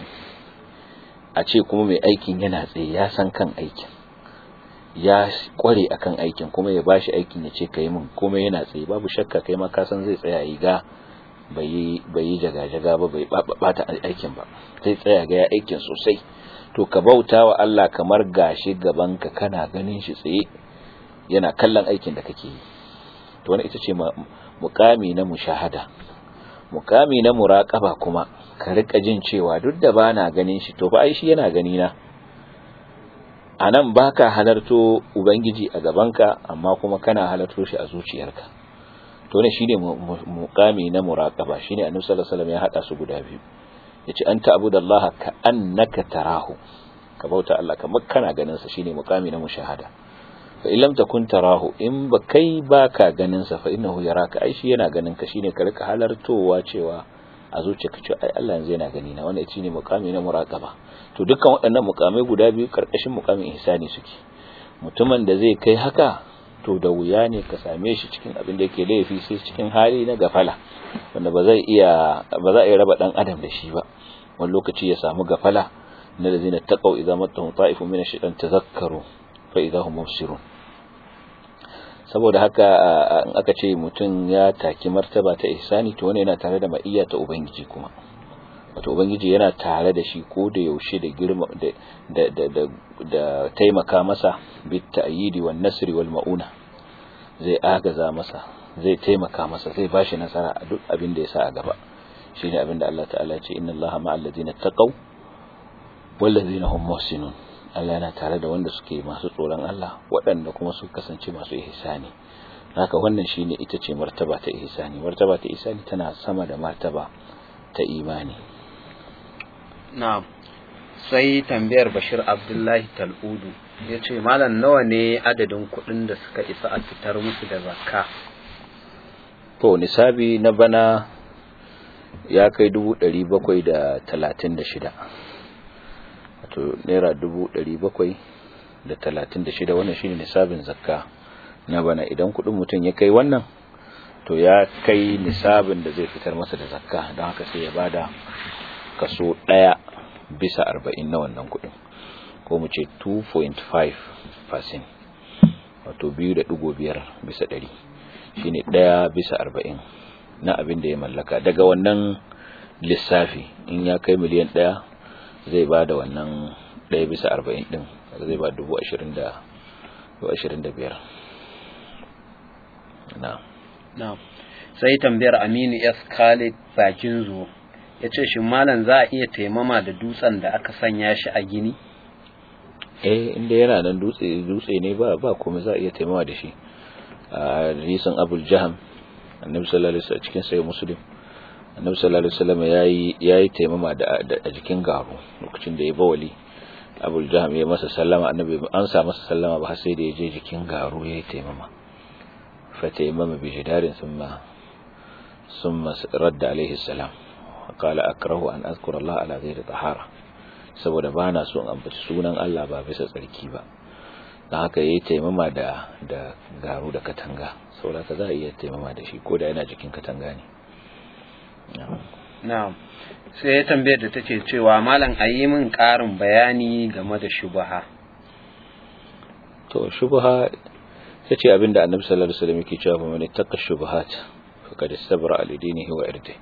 [SPEAKER 1] a ce kuma mai aikin yana tsaye ya san kan aikin ya kware akan aikin kuma ya bashi aikin ya ce kai min kuma yana tsaye babu shakka kai ma ka san zai tsaya yi ga bai bai jaga-jaga ba bai bata aikin ba zai tsaya ga ya aikin sosai to ka bauta wa Allah kamar gashi gaban ka kana ganin shi tsaye yana kallon aikin da kake yi to wannan ita ce muqami na mushahada muqami na muraqaba kuma ka rika jin cewa duk da bana ganin shi to fa ai shi yana gani na anan baka halarto ubangiji a gabanka amma kuma kana halarto shi a zuciyarka to ne shine muqami na muraqaba shine annabi sallallahu alaihi wasallam ya hada su guda biyu yace anta abudallaha ka annaka tarahu ka bauta Allah kamar kana ganin sa shine muqami na mushahada fa illam takun tarahu in ba kai baka ganin sa fa innahu yaraka ai shi yana ganin ka shine ka rika halartowa cewa a zuciyarka cewa ai Allah yanzu yana gani na wannan shine muqami na muraqaba to dukkan waɗannan muqamai guda biyu karkashin muqamin ihsani suke mutumin da zai kai haka to da wuya ne ka same shi cikin abin da yake laifi sai cikin hali na gafala wanda ba zai iya ba za a iya raba dan adam da shi ba wani lokaci ya samu gafala na lazina taqaw idza mattahum ta'ifun min ash-shaytan tadhakkaru fa idza hum mubsirun saboda haka in aka ce mutum ya taki martaba ta ihsani to wannan yana tare da ma'iyya ta ubangiji kuma wato ubangiji yana tare da shi ko da yaushe da girma da da da da taimaka masa bit ta'yidi wan nasri wal mauna zai agaza masa zai taimaka masa zai bashi nasara a duk abin da ya sa a gaba shine abin da Allah ta'ala ya ce inna Allaha ma'al ladina taqaw wal ladina hum muhsinun Allah yana tare da wanda suke masu tsoron Allah waɗanda kuma su kasance masu ihsani haka wannan shine ita ce martaba ta ihsani martaba ta ihsani tana sama da martaba ta imani
[SPEAKER 2] na'am sai tambayar Bashir Abdullahi Tal'udu yace malam nawa ne adadin kuɗin da suka isa a fitar musu da zakka
[SPEAKER 1] to nisabi na bana ya kai dubu ɗari bakwai da talatin da shida wato naira dubu ɗari bakwai da talatin da shida wannan shine nisabin zakka na bana idan kuɗin mutum ya kai wannan to ya kai nisabin da zai fitar masa da zakka don haka sai ya bada kaso ɗaya bisa arba'in na wannan kuɗin ko mu ce two point five percent wato biyu da ɗigo biyar bisa ɗari shine ɗaya bisa arba'in na abin da ya mallaka daga wannan lissafi in ya kai miliyan ɗaya zai ba da wannan ɗaya bisa arba'in ɗin zai ba dubu ashirin da ashirin da biyar na
[SPEAKER 2] na sai tambayar Aminu S. Khalid bakin zo ya ce shi malam za a iya taimama da dutsen da aka sanya shi a gini
[SPEAKER 1] eh inda yana nan dutse dutse ne ba ba kuma za a iya taimama da shi a hadisin Abul Jaham annabi sallallahu alaihi wasallam cikin sahih muslim annabi sallallahu alaihi wasallam yayi yayi taimama da a jikin garu lokacin da ya bawali Abul Jahm ya masa sallama annabi an sa masa sallama ba sai da ya je jikin garu yayi taimama fa taimama bi jidarin thumma thumma radda alaihi salam qala akrahu an azkura Allah ala ghairi tahara saboda bana so in ambaci sunan Allah ba bisa tsarki ba dan haka yayi taimama da da garu da katanga saboda ka za a iya taimama da shi ko da yana jikin katanga ne
[SPEAKER 2] na'am sai ya tambayar da take cewa malam ayi min ƙarin bayani game da shubha
[SPEAKER 1] to shubha yace abinda annabi sallallahu alaihi wasallam yake cewa man ittaqa shubuhat faqad istabra li dinihi wa irdihi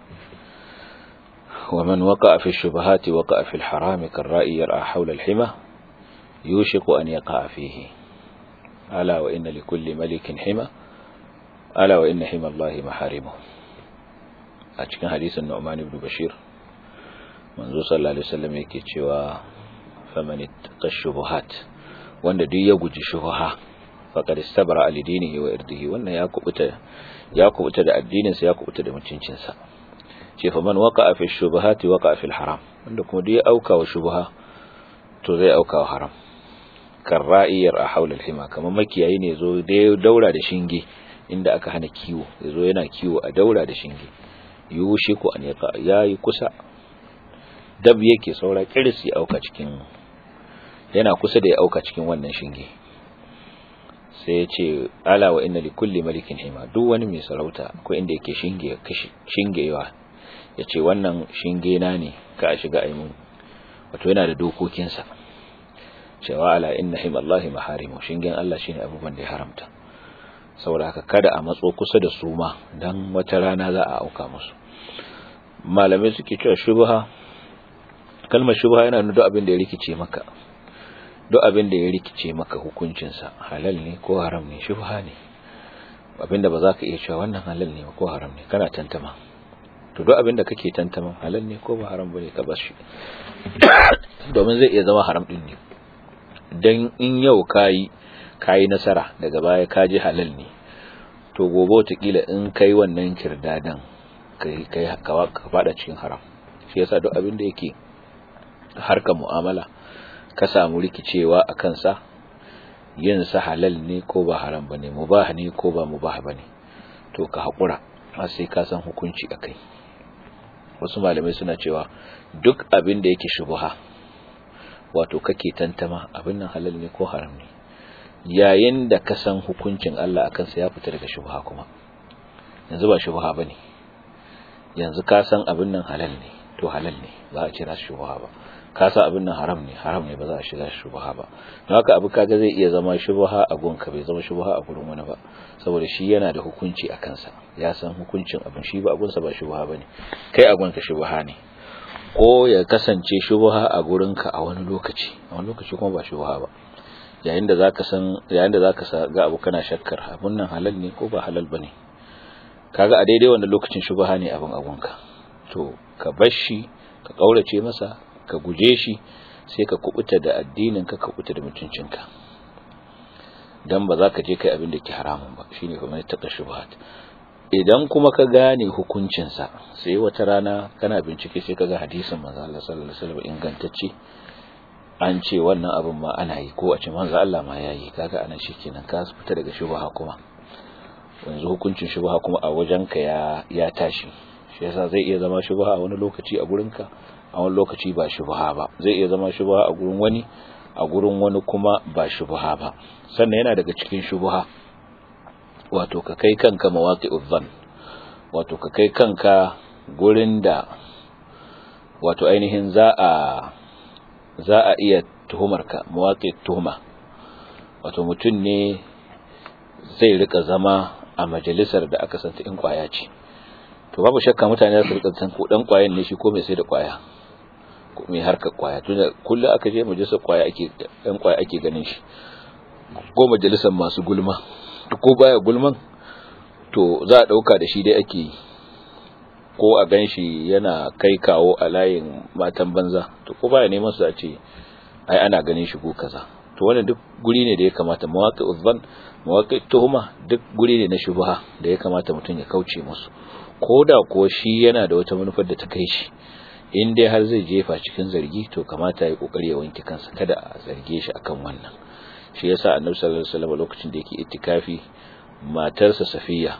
[SPEAKER 1] wa man waqa'a fi shubuhati waqa'a fi al-haram kar-ra'i yar'a hawla al-hima yushiku an yaqa'a fihi ala wa inna likulli malikin hima ala wa inna hima Allahi maharimuhu a cikin hadisin Nu'man ibn Bashir manzo sallallahu alaihi wasallam yake cewa faman ittaqa shubuhat wanda duk ya guji shubha faqad istabra li dinihi wa irdihi wannan ya kubuta ya kubuta da addinin sa ya kubuta da mutuncin sa ce faman waqa'a fi shubuhati waqa'a fil haram wanda kuma duk ya auka wa shubha to zai auka wa haram karra'iyar a haula al-hima kamar makiyayi ne zo da daura da shinge inda aka hana kiwo yazo yana kiwo a daura da shinge yushiku an yaqa yayi kusa dab yake saura kirsi auka cikin yana kusa da ya auka cikin wannan shinge sai ya ce ala wa inna likulli malikin hima duk wani mai sarauta akwai inda yake shinge kashi shingewa yace wannan shinge na ne ka a shiga aimun wato yana da dokokin sa cewa ala inna himallahi maharimu shingen Allah shine abubuwan da ya haramta saboda haka kada a matso kusa da su ma dan wata rana za a auka musu malamai suke cewa shubha kalmar shubha yana nuna duk abin da ya rikice maka duk abin da ya rikice maka hukuncin sa halal ne ko haram ne shubha ne abinda ba za ka iya cewa wannan halal ne ko haram ne kana tantama to duk abin da kake tantama halal ne ko ba haram bane ka bar shi domin zai iya zama haram din ne dan in yau kai kai nasara daga baya ka ji halal ne to gobe wataƙila in kai wannan kirdadan kai kai ka fada cikin haram shi yasa duk abin da yake harkar mu'amala ka samu rikicewa a kansa yin sa halal ne ko ba haram bane mubah ne ko ba mubah bane to ka hakura har sai ka san hukunci akai wasu malamai suna cewa duk abin da yake shubha wato kake tantama abin nan halal ne ko haram ne yayin da ka san hukuncin Allah akan sa ya fita daga shubha kuma yanzu ba shubha bane yanzu ka san abin nan halal ne to halal ne ba a kira shubha ba ka san abin nan haram ne haram ne ba za a shiga shubha ba don haka abu kaga zai iya zama shubha a gonka bai zama shubha a gurin wani ba saboda shi yana da hukunci a kansa ya san hukuncin abin shi ba abunsa ba shubha bane kai a gonka shubha ne ko ya kasance shubha a gurinka a wani lokaci a wani lokaci kuma ba shubha ba yayin da zaka san yayin da zaka ga abu kana shakkar abun nan halal ne ko ba halal bane kaga a daidai wannan lokacin shubha ne abin agunka to ka bar shi ka kaurace masa ka guje shi sai ka kubuta da addinin ka ka kubuta da mutuncinka dan ba za ka je kai abin da ke haramun ba shine kuma ta shubhat idan kuma ka gane hukuncin sa sai wata rana kana bincike sai ka ga hadisin manzo Allah sallallahu alaihi wasallam ingantacce an ce wannan abin ma ana yi ko a ce manzo Allah ma yayi kaga anan shikenan ka fita daga shubha kuma yanzu hukuncin shubha kuma a wajenka ya ya tashi shi yasa zai iya zama shubha a wani lokaci a gurinka a wani lokaci ba shubha ba zai iya zama shubha a gurin wani a gurin wani kuma ba shubha ba sannan yana daga cikin shubha wato ka kai kanka mawaqi'udh dhann wato ka kai kanka gurin da wato ainihin za a za a iya tuhumarka mawaqi'ut tuhuma wato mutun ne zai rika zama a majalisar da aka santa in kwaya ce to babu shakka mutane za su rika san ko dan kwayan ne shi ko mai sai da kwaya ko mai harkar kwaya tunda kullu aka je majalisar kwaya ake dan kwaya ake ganin shi ko majalisar masu gulma ko baya gulman to za a dauka da shi dai ake ko a ganshi yana kai kawo a layin matan banza to ko baya neman su a ce ai ana ganin shi ko kaza to wannan duk guri ne da ya kamata mawaqi'uz zan mawaqi'ut tuhuma duk guri ne na shubha da ya kamata mutum ya kauce musu koda ko shi yana da wata manufar da ta kai shi in dai har zai jefa cikin zargi to kamata ya kokari ya wanke kansa kada a zarge shi akan wannan shi yasa annabi sallallahu alaihi wasallam lokacin da yake itikafi matarsa Safiya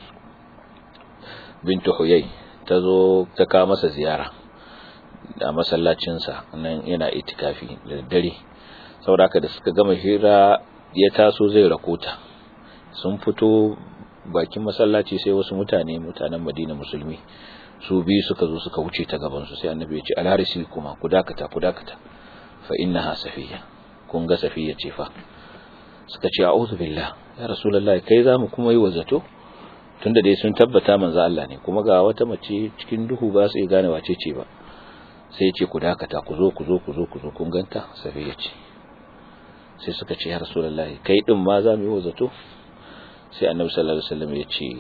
[SPEAKER 1] bintu Huyay tazo ta kawo masa ziyara a masallacin sa nan yana itikafi da dare saboda haka da suka gama hira ya taso zai rakota sun fito bakin masallaci sai wasu mutane mutanen Madina musulmi su bi suka zo suka wuce ta gaban su sai annabi ya ce alharisi kuma ku dakata ku dakata fa innaha Safiya kun ga Safiya ce fa suka ce a'udhu billah ya rasulullahi kai zamu kuma yi wazato tunda dai sun tabbata manzo Allah ne kuma ga wata mace cikin duhu ba su gane wace ce ba sai ya ce ku dakata ku zo ku zo ku zo ku zo kun ganta Safiya ce sai suka ce ya rasulullahi kai din ma zamu yi wazato sai annabi sallallahu alaihi wasallam ya ce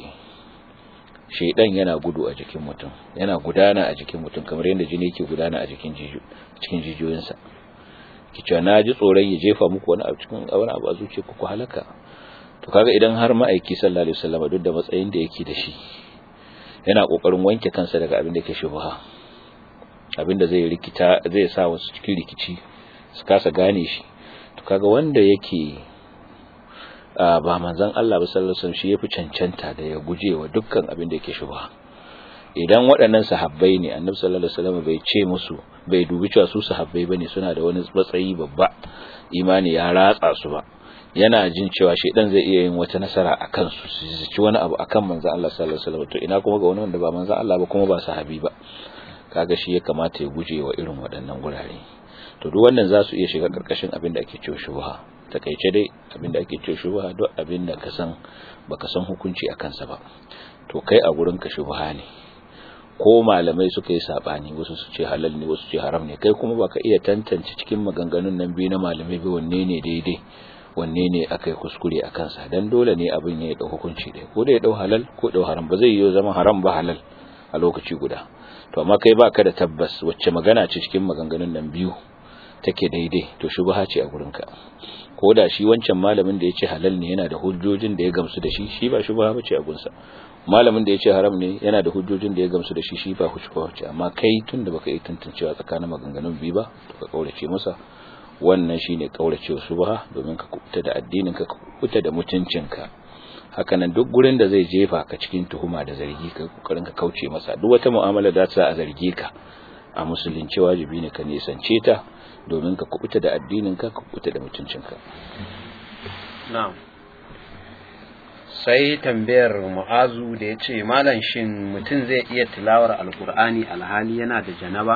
[SPEAKER 1] shedan yana gudu a jikin mutum yana gudana a jikin mutum kamar yadda jini yake gudana a jikin jijiyo cikin jijiyoyinsa kice na ji tsoron ya jefa muku wani abu cikin wani abu a zuciyarku ku halaka to kaga idan har ma'aiki sallallahu alaihi wasallam duk da matsayin da yake da shi yana kokarin wanke kansa daga abin da yake shubha abin da zai rikita zai sa wasu cikin rikici su kasa gane shi to kaga wanda yake ba manzon Allah ba sallallahu alaihi wasallam shi yafi cancanta da ya gujewa dukkan abin da yake shubha idan waɗannan sahabbai ne annabi sallallahu alaihi wasallam bai ce musu bai dubi cewa su sahabbai bane suna da wani matsayi babba imani ya ratsa su ba yana jin cewa shedan zai iya yin wata nasara akan su su ci wani abu akan manzon Allah sallallahu alaihi wasallam to ina kuma ga wani wanda ba manzon Allah ba kuma ba sahabi ba kaga shi ya kamata ya gujewa irin waɗannan gurare to duk wannan za su iya shiga karkashin abin da ake cewa shubha takeice dai abin da ake cewa shubha duk abin da ka san baka san hukunci akan sa ba to kai a gurin ka shubha ne ko malamai suka yi sabani wasu su ce halal ne wasu ce haram ne kai kuma baka iya tantance cikin maganganun nan biyu na malamai ba wanne ne daidai wanne ne akai kuskure akan sa dan dole ne abin ya dau hukunci dai ko da ya dau halal ko dau haram ba zai yi zama haram ba halal a lokaci guda to amma kai baka da tabbas wacce magana ce cikin maganganun nan biyu take daidai to shubha ce a gurin ka ko da shi wancan malamin da yace halal ne yana da hujjojin da ya gamsu da shi shi ba shubha bace a gunsa malamin da yace haram ne yana da hujjojin da ya gamsu da shi shi ba shubha bace amma kai tunda baka yi tantancewa tsakanin maganganun biyu ba to ka kaurace masa wannan shine kauracewa shubha domin ka kubuta da addinin ka ka kubuta da mutuncinka hakanan duk gurin da zai jefa ka cikin tuhuma da zargi ka kokarin ka kauce masa duk wata mu'amala da ta a zarge ka a musulunci wajibi ne ka nisance ta domin ka kubuta da addinin ka ka kubuta da mutuncinka
[SPEAKER 2] na'am sai tambayar Mu'azu da yace malam shin mutum zai iya tilawar alqur'ani alhali yana da janaba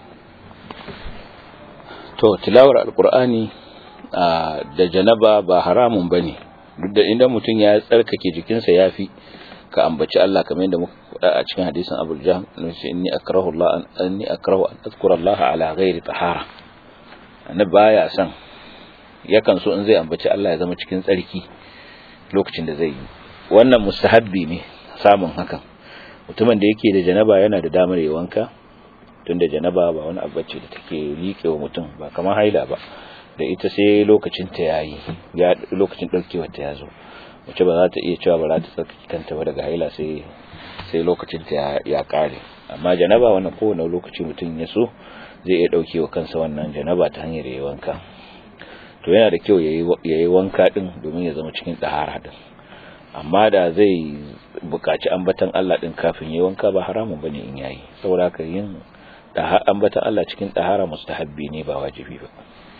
[SPEAKER 1] to tilawar alqur'ani da janaba ba haramun bane duk da inda mutum ya tsarkake jikinsa yafi ka ambaci Allah kamar yadda muka faɗa a cikin hadisin Abu Jahm inni akrahu Allah anni akrahu an azkura Allah ala ghairi tahara annabi baya san yakan so in zai ambaci Allah ya zama cikin tsarki lokacin da zai yi wannan mustahabbi ne samun hakan mutumin da yake da janaba yana da damar yayin wanka tunda janaba ba wani abu ce da take liƙewa mutum ba kamar haila ba da ita sai lokacin ta yayi ya lokacin daukewar ta yazo wace ba za ta iya cewa ba za ta tsarki kanta ba daga haila sai sai lokacin ta ya kare amma janaba wannan kowane lokaci mutum ya so zai iya daukewa kansa wannan janaba ta hanyar yayin wanka to yana da kyau yayi yayi wanka din domin ya zama cikin tsahara din amma da zai buƙaci ambatan Allah din kafin yayi wanka ba haramun bane in yayi saboda haka yin da ambatan Allah cikin tsahara mustahabbi ne ba wajibi ba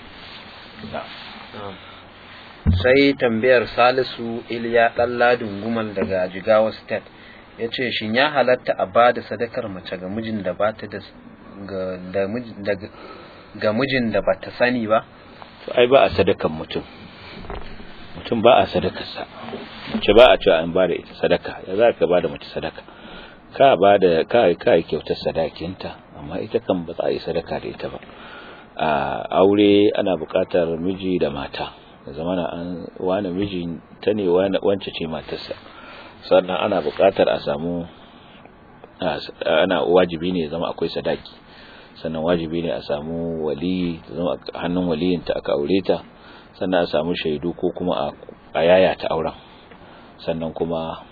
[SPEAKER 2] sai tambayar Salisu Iliya Dalladin Gumal daga Jigawa State yace shin ya halatta a bada sadakar mace ga mijin da bata da ga ga mijin da bata sani ba
[SPEAKER 1] to ai ba a sadakan mutum mutum ba a sadakarsa mace ba a cewa an bada ita sadaka ya za ka bada mace sadaka ka bada kai kai kyautar sadakinta amma ita kan ba za a yi sadaka da ita ba a aure ana buƙatar miji da mata da zamana an wani miji ta ne wance ce matarsa sannan ana buƙatar a samu ana wajibi ne zama akwai sadaki sannan wajibi ne a samu wali zama hannun waliyinta aka aure ta sannan a samu shaidu ko kuma a yayata auren, sannan kuma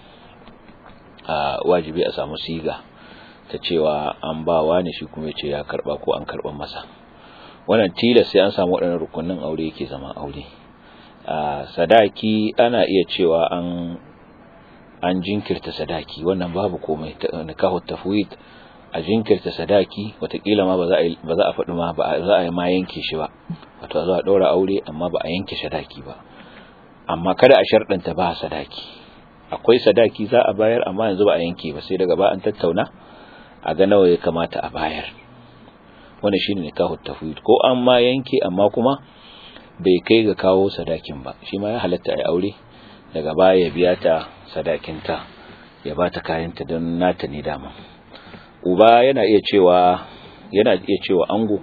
[SPEAKER 1] a wajibi a samu siga ta cewa an ba wani shi kuma ya ce ya karba ko an karban masa. Wannan tilas sai an samu waɗannan rukunin aure yake zama aure. a sadaki ana iya cewa an an jinkirta sadaki, wannan babu komai. Nikahu tafwid, a jinkirta sadaki watakila ma ba za a ba za a faɗi ma ba za a ma yanke shi ba, wato a zo a ɗaura aure amma ba a yanke sadaki ba. Amma kada a sharɗanta ba sadaki, akwai sadaki za a bayar amma yanzu ba a yanke ba, sai daga ba an tattauna a ga nawa ya kamata a bayar. Wannan shine nikahu tafwid. Ko an ma yanke amma kuma bai kai ga kawo sadakin ba, shi ma ya halatta ai aure daga baya ya biya ta sadakinta, ya bata kayanta don nata ne dama. Uba yana iya cewa yana iya cewa ango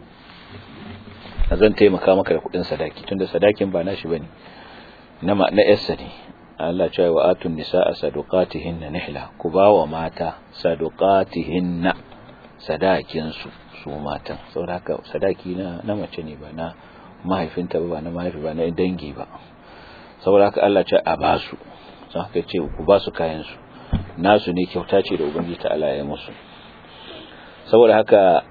[SPEAKER 1] zan taimaka maka da kudin sadaki, tunda sadakin ba nashi bane, na na yarsa ne. Allah ya ce wa atun nisaa sadaqatihinna nihla, ku bawa mata sadaqatihinna, sadakin su su matan. Saboda haka sadaki na na mace ne, ba na mahaifinta ba, na mahaifi ba, na dangi ba. Saboda haka Allah ya ce a basu, sai haka ce ku basu kayan su, nasu ne, kyauta ce da ubangiji ta Allah ya musu. Saboda haka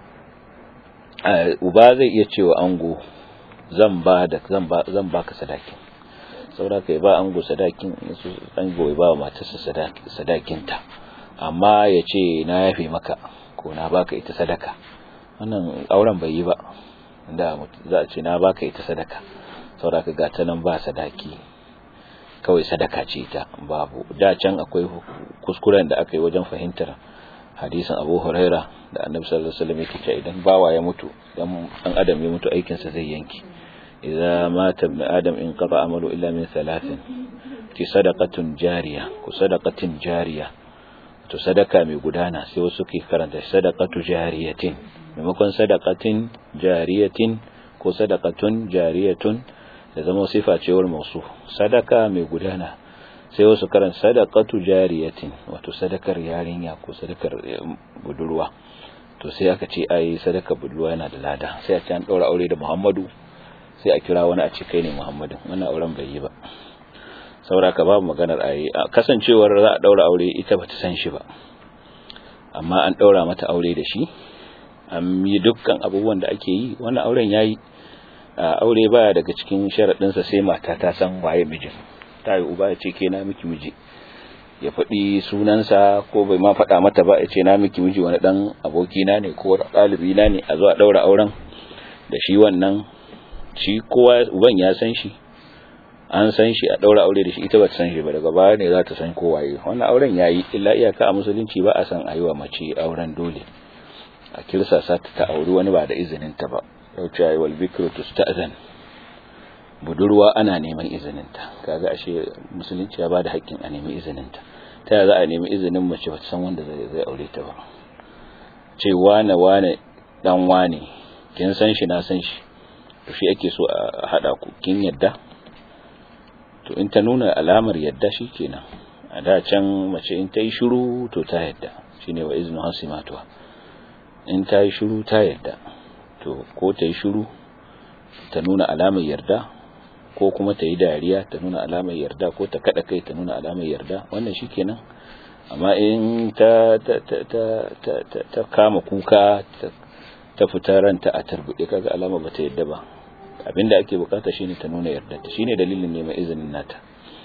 [SPEAKER 1] uba zai iya cewa ango zan ba da zan ba zan baka sadaki, saboda haka ya ba ango sadakin, su ango ya ba matarsa sadaki sadakinta, amma ya ce na yafe maka ko na baka ita sadaka, wannan auren bai yi ba. Da za a ce na baka ita sadaka, saboda haka ga ta nan ba sadaki, kawai sadaka ce ta babu. Da can akwai kuskuren da aka yi wajen fahimtar hadisin Abu Huraira da Annabi sallallahu alaihi wasallam yake cewa idan bawa ya mutu, dan adam ya mutu, aikin sa zai yanki. idza mata ibn adam in qata amalu illa min thalathin, ki sadaqatun jariya, ku sadaqatin jariya, to sadaka mai gudana. Sai wasu ke karanta sadaqatu jariyatin maimakon sadaqatin jariyatin, ko sadaqatun jariyatun da zama sifa ce wal mawsuf, sadaka mai gudana. Sai wasu karanta sadaqatu jariyatin, wato sadakar yarinya ko sadakar budurwa. To sai aka ce ai sadaka budurwa yana da lada, sai a ce an daura aure da Muhammadu, sai a kira wani a ce kai ne Muhammadin. Wannan auren bai yi ba, saboda ka babu maganar ai kasancewar za a daura aure ita bata san shi ba, amma an daura mata aure da shi, an yi dukkan abubuwan da ake yi, wannan auren yayi. Aure baya daga cikin sharadin sa sai mata ta san waye mijin. Ta yi uba ya ce ke na miki miji, ya faɗi sunansa, ko bai ma faɗa mata ba ya ce na miki miji, wani dan abokina ne ko ɗalibi na ne, a zo a daura auren da shi. Wannan shi kowa uban ya san shi, an san shi, a daura aure da shi, ita ba ta san shi ba, daga baya ne za ta san kowaye. Wannan auren yayi, illa iyaka a musulunci ba a san ayiwa mace auren dole, a kirsa sa ta auri wani ba da izinin ta ba. Yau ce ayi wal bikru tusta'zan, budurwa ana neman izinin ta. Kaga ashe musulunci ya bada haƙƙin a nemi izinin ta. Ta yaya za a nemi izinin mace ba ta san wanda zai zai aure ta ba? Ce wane wane dan wane, kin san shi na san shi, to shi ake so a hada ku, kin yadda? To in ta nuna alamar yadda shikenan. A da can mace in ta yi shiru to ta yadda, shine wa iznu hasimatuha. In ta yi shiru ta yadda, to ko ta yi shiru ta nuna alamar yarda, ko kuma ta yi dariya ta nuna alamar yarda, ko ta kada kai ta nuna alamar yarda, wannan shikenan. Amma in ta ta ta ta ta, ta kama kuka ta, ta fita ranta a tarbude, kaga alama bata yadda ba. Abinda ake bukata shine ta nuna yarda ta, shine dalilin neman izinin nata.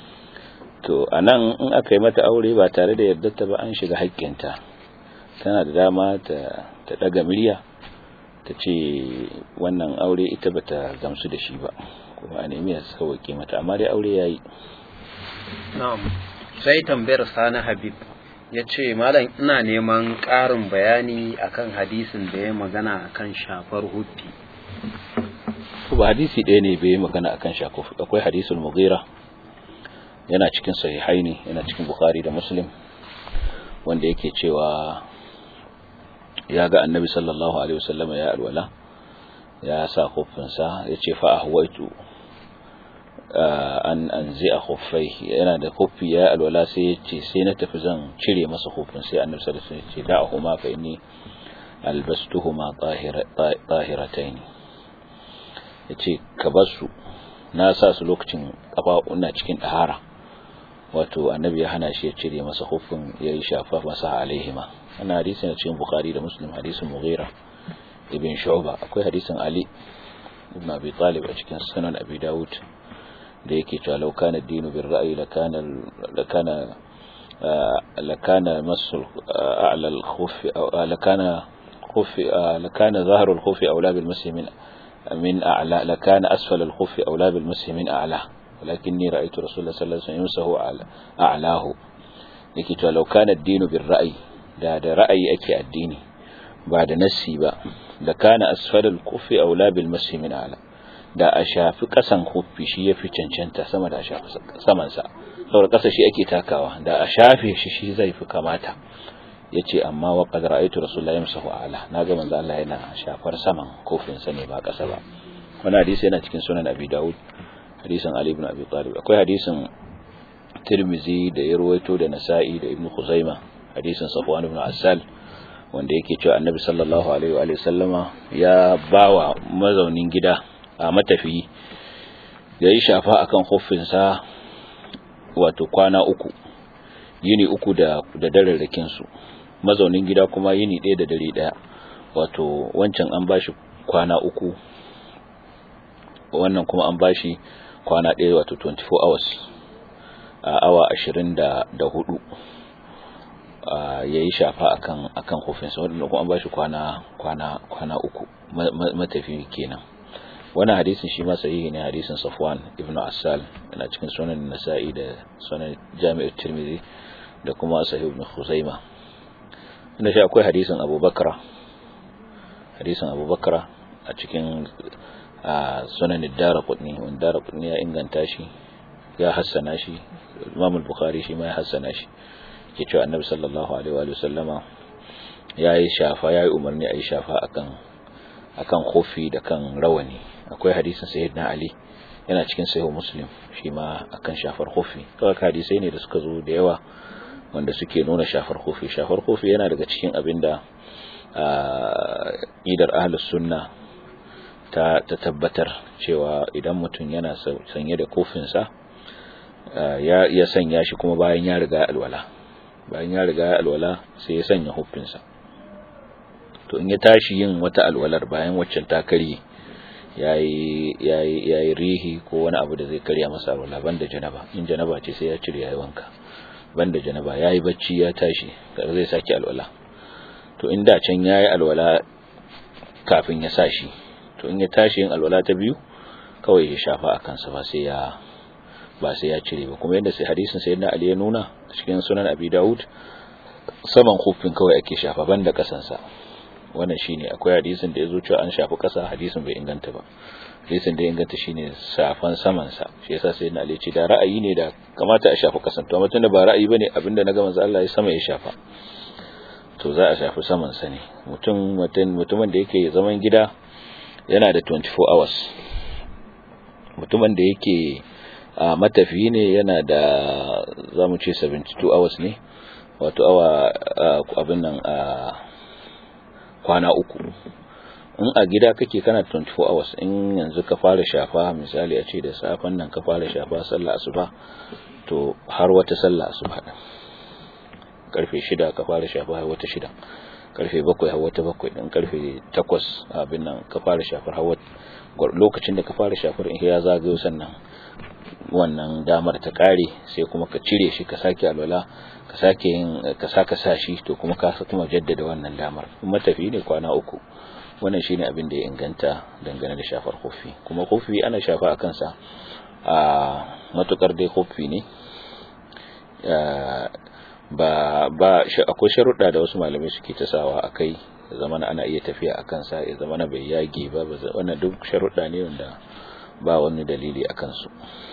[SPEAKER 1] To anan in aka yi mata aure ba tare da yardarta ba, an shiga haƙƙinta. Tana da dama ta ta daga murya ta ce wannan aure ita bata gamsu da shi ba, kuma a nemi ya sauke mata, amma dai aure yayi.
[SPEAKER 2] Na'am. Sai tambayar Sani Habib ya ce malam, ina neman ƙarin bayani akan hadisin da ya magana akan shafar huffi.
[SPEAKER 1] Ba hadisi ɗaya ne bai magana akan shafar huffi, akwai hadisul Mughira, yana cikin sahihaini, yana cikin Bukhari da Muslim, wanda yake cewa ya ga annabi sallallahu alaihi wasallam ya alwala, ya sa huffinsa, ya ce fa ahwaitu an anzi'a khuffai, yana da huffi ya alwala, sai ya ce sai na tafi zan cire masa huffin, sai annabi sallallahu alaihi wasallam ya ce da'ahuma fa inni albastuhuma tahiratayn, ya ce ka bar su, na sa su lokacin kafa ina cikin dahara wato annabi ya hana shi ya cire masa huffin yayi shafa masa alaihima wannan hadisi ne cikin bukhari da muslim hadisin mughira ibn shu'ba akwai hadisin ali ibn abi talib a cikin sunan abi daud da yake cewa law kana ad-dinu bir ra'yi lakana lakana lakana masul a'la al-khuff aw lakana khuff lakana zahru al-khuff awla bil muslimin min a'la lakana asfal al-khuff awla bil muslimin a'la walakinni ra'aytu rasulullah sallallahu alaihi wasallam yamsahu a'lahu yake cewa law kana ad-dinu bir ra'yi da da ra'ayi ake addini ba da nassi ba da kana asfal al-khuff awla bil muslimin a'la da a shafi kasan huffi shi yafi cancanta sama da a shafi saman sa saboda kasa shi ake takawa da a shafe shi shi zai fi kamata yace amma wa qad ra'aytu rasulullahi yamsahu ala naga manzo Allah yana shafar saman kofin sa ne ba kasa ba wannan hadisi yana cikin sunan Abi Dawud hadisin Ali ibn Abi Talib akwai hadisin Tirmidhi da ya rawaito da Nasa'i da Ibn Khuzaimah hadisin Safwan ibn Asal wanda yake cewa Annabi sallallahu alaihi wa sallama ya bawa mazaunin gida a matafiyi da ya shafa akan huffinsa wato kwana uku yini uku da da dararrakin su mazaunin gida kuma yini ɗaya da dare ɗaya wato wancan an bashi kwana uku wannan kuma an bashi kwana ɗaya wato twenty-four hours a awa ashirin da hudu yayi shafa akan akan huffinsa wannan kuma an bashi kwana kwana kwana uku matafiyi kenan wannan hadisin shi ma sahihi ne hadisin Safwan ibn Asal yana cikin sunan Nasa'i da sunan Jami' at-Tirmidhi da kuma Sahih ibn Khuzaimah inda shi akwai hadisin Abu Bakra hadisin Abu Bakra a cikin sunan ad-Darqutni wanda Darqutni ya inganta shi ya hassana shi Imam al-Bukhari shi ma ya hassana shi yake cewa Annabi sallallahu alaihi wa sallama yayi shafa yayi umarni ayi shafa akan akan kofi da kan rawani akwai hadisin sayyidina Ali yana cikin sahih Muslim shi ma akan shafar kofi kawai hadisai ne da suka zo da yawa wanda suke nuna shafar kofi shafar kofi yana daga cikin abinda idar ahlus sunna ta ta tabbatar cewa idan mutum yana sanye da kofin sa ya ya sanya shi kuma bayan ya riga alwala bayan ya riga alwala sai ya sanya hufin sa to in ya tashi yin wata alwalar bayan waccan ta kare yayi yayi yayi rihi ko wani abu da zai karya masa alwala banda janaba in janaba ce sai ya cire yayi wanka banda janaba yayi bacci ya tashi kar zai saki alwala to in da can yayi alwala kafin ya sashi to in ya tashi yin alwala ta biyu kawai ya shafa akan sa ba sai ya ba sai ya cire ba kuma yadda sai hadisin sayyidina Ali ya nuna cikin sunan Abi Dawud saman khufin kawai ake shafa banda kasan sa wannan shine akwai hadisin da yazo cewa an shafi kasa hadisin bai inganta ba hadisin da ya inganta shine safan saman sa shi yasa sai na Ali ce da ra'ayi ne da kamata a shafi kasan to amma tunda ba ra'ayi bane abinda naga manzo Allah ya sama ya shafa to za a shafi saman sa ne mutum mutum mutumin da yake zaman gida yana da twenty-four hours mutumin da yake a matafiyi ne yana da zamu ce seventy-two hours ne wato awa abin nan a kwana uku in a gida kake kana twenty-four hours in yanzu ka fara shafa misali a ce da safan nan ka fara shafa sallah asuba to har wata sallah asuba din karfe shida ka fara shafa har wata shida karfe bakwai har wata bakwai din karfe takwas abin nan ka fara shafar har lokacin da ka fara shafar in ya zagayo sannan wannan damar ta kare sai kuma ka cire shi ka sake alwala ka sake yin ka saka sashi to kuma ka kuma jaddada wannan damar kuma tafi ne kwana uku wannan shine abin da ya inganta dangane da shafar kofi kuma kofi ana shafa akan sa a matukar dai kofi ne ba ba akwai sharuɗa da wasu malamai suke tasawa akai zamana ana iya tafiya akan sa ya zamana bai yage ba wannan duk sharuɗa ne wanda ba wani dalili akan su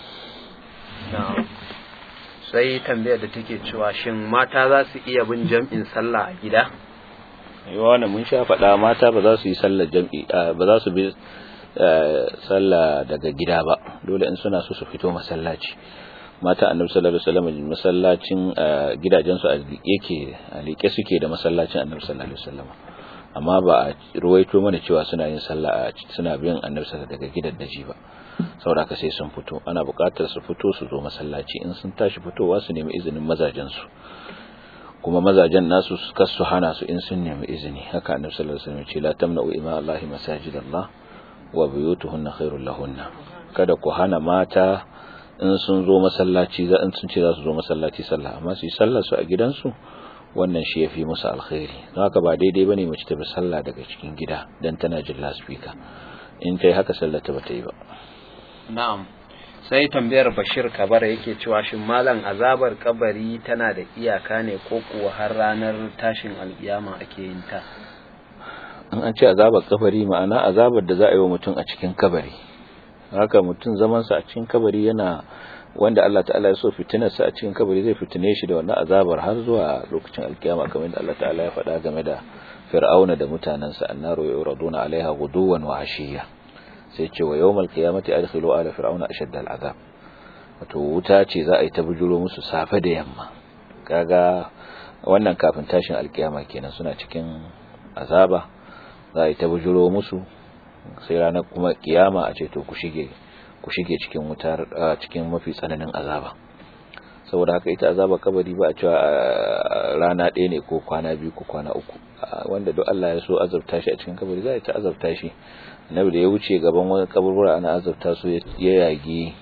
[SPEAKER 2] sai tambayar da take cewa shin mata za su iya bin jam'in sallah a gida?
[SPEAKER 1] Yawa wannan mun sha faɗa mata ba za su yi sallar jam'i ba za su bi sallah daga gida ba dole in suna so su fito masallaci mata annabi sallallahu alaihi wasallam masallacin gidajen su yake alike suke da masallacin annabi sallallahu alaihi wasallam amma ba a ruwaito mana cewa suna yin sallah suna bin annabi sallallahu daga gidan daji ba saboda haka sai sun fito ana buƙatar su fito su zo masallaci in sun tashi fitowa su nemi izinin mazajen su kuma mazajen nasu su kasu hana su in sun nemi izini haka annabi sallallahu alaihi wasallam ya ce la tamna'u ima Allahi masajidallah wa buyutuhunna khairul lahunna kada ku hana mata in sun zo masallaci za in sun ce za su zo masallaci sallah amma su yi sallar su a gidansu wannan shi yafi musu alkhairi don haka ba daidai bane mace ta bi sallah daga cikin gida dan tana jin loudspeaker in kai haka sallar ta bata yi ba
[SPEAKER 2] na'am sai tambayar Bashir Kabara yake cewa shin malam azabar kabari tana da iyaka ne ko kuwa har ranar tashin alkiyama ake yin ta
[SPEAKER 1] in an ce azabar kabari ma'ana azabar da za a yi wa mutum a cikin kabari haka mutum zamansa a cikin kabari yana wanda Allah ta'ala ya so fitinarsa a cikin kabari zai fitine shi da wannan azabar har zuwa lokacin alkiyama kamar yadda Allah ta'ala ya faɗa game da fir'auna da mutanansa annaru yuraduna alaiha guduwan wa ashiya sai ce wa yawmal qiyamati adkhilu ala fir'auna ashadda al'azab wato wuta ce za a yi ta bujuro musu safe da yamma kaga wannan kafin tashin alkiyama kenan suna cikin azaba za a yi ta bujuro musu sai ranar kuma kiyama a ce to ku shige ku shige cikin wutar cikin mafi tsananin azaba saboda haka ita azaba kabari ba a cewa rana ɗaya ne ko kwana biyu ko kwana uku wanda duk Allah ya so azabta shi a cikin kabari za a ta azabta shi annabi da ya wuce gaban wani kaburbura ana azabta su ya yagi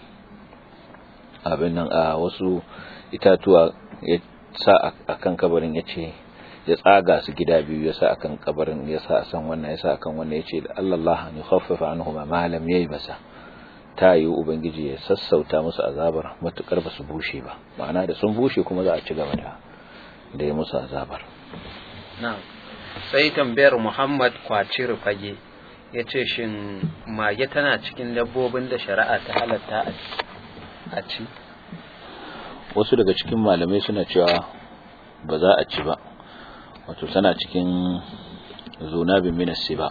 [SPEAKER 1] abin nan a wasu itatuwa ya sa akan kabarin ya ce ya tsaga su gida biyu ya sa akan kabarin ya sa san wannan ya sa akan wannan ya ce Allah ne khaffafa anhuma ma lam yaybasa ta yi ubangiji ya sassauta musu azabar matukar ba su bushe ba ma'ana da sun bushe kuma za a ci gaba da da ya musu azabar
[SPEAKER 2] na'am sai tambayar Muhammad Kwacir Fage yace shin mage tana cikin dabbobin da shari'a ta halatta a ci
[SPEAKER 1] wasu daga cikin malamai suna cewa ba za a ci ba wato tana cikin zunabin minas siba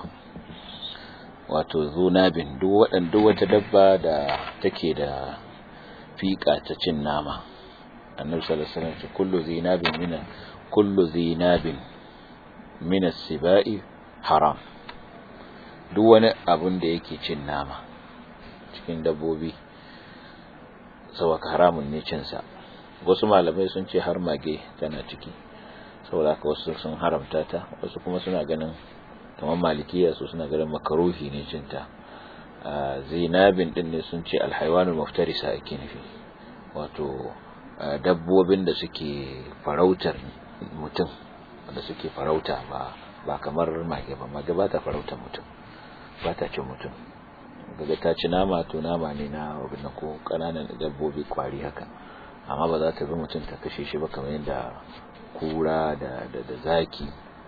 [SPEAKER 1] wato zunabin duk waɗanda duk wata dabba da take da fiƙa ta cin nama annabi sallallahu alaihi wasallam kullu zinabin min kullu zinabin min as-sibai haram duk wani abun da yake cin nama cikin dabbobi saboda haramun ne cin sa wasu malamai sun ce har mage tana ciki saboda haka wasu sun haramta ta wasu kuma suna ganin kamar malikiya su suna ganin makaruhi ne cinta zinabin din ne sun ce alhaywanul muftarisa ake nufi wato dabbobin da suke farautar mutum da suke farauta ba ba kamar mage ba mage ba ta farautar mutum ba ta cin mutum daga ta ci nama to nama ne na wabin ko kananan dabbobi kwari haka amma ba za ta bi mutum ta kashe shi ba kamar yadda kura da da, da zaki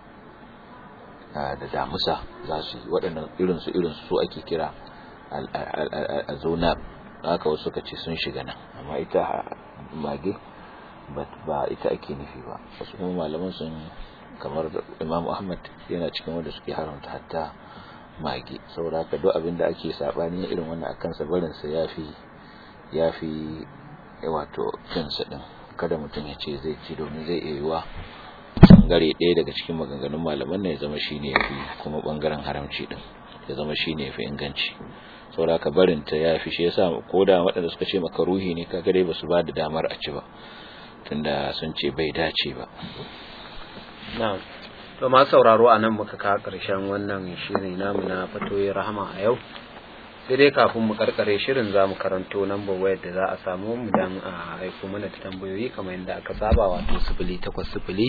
[SPEAKER 1] da damusa za su yi waɗannan irinsu irinsu su ake kira al-zunab haka wasu suka ce sun shiga nan amma ita mage ba ita ake nufi ba wasu kuma malaman sun kamar Imam Ahmad yana cikin wanda suke haramta hatta mage saboda haka duk abin da ake sabani irin wannan akan sa barin sa yafi yafi wato kinsa din kada mutum ya ce zai ci domin zai iya yiwa bangare ɗaya daga cikin maganganun malaman ne ya zama shine yafi kuma bangaren haramci din ya zama shine yafi inganci saboda ka barin ta yafi shi yasa koda waɗanda suka ce makaruhi ne kaga dai basu ba da damar a ci ba tunda sun ce bai dace ba
[SPEAKER 2] na'am to ma sauraro anan muka ka karshen wannan shiri namu na fatoyi rahama a yau sai dai kafin mu karkare shirin zamu karanto number wayar da za a samu mu dan a aiko mana da tambayoyi kamar yadda aka saba wato sifili takwas sifili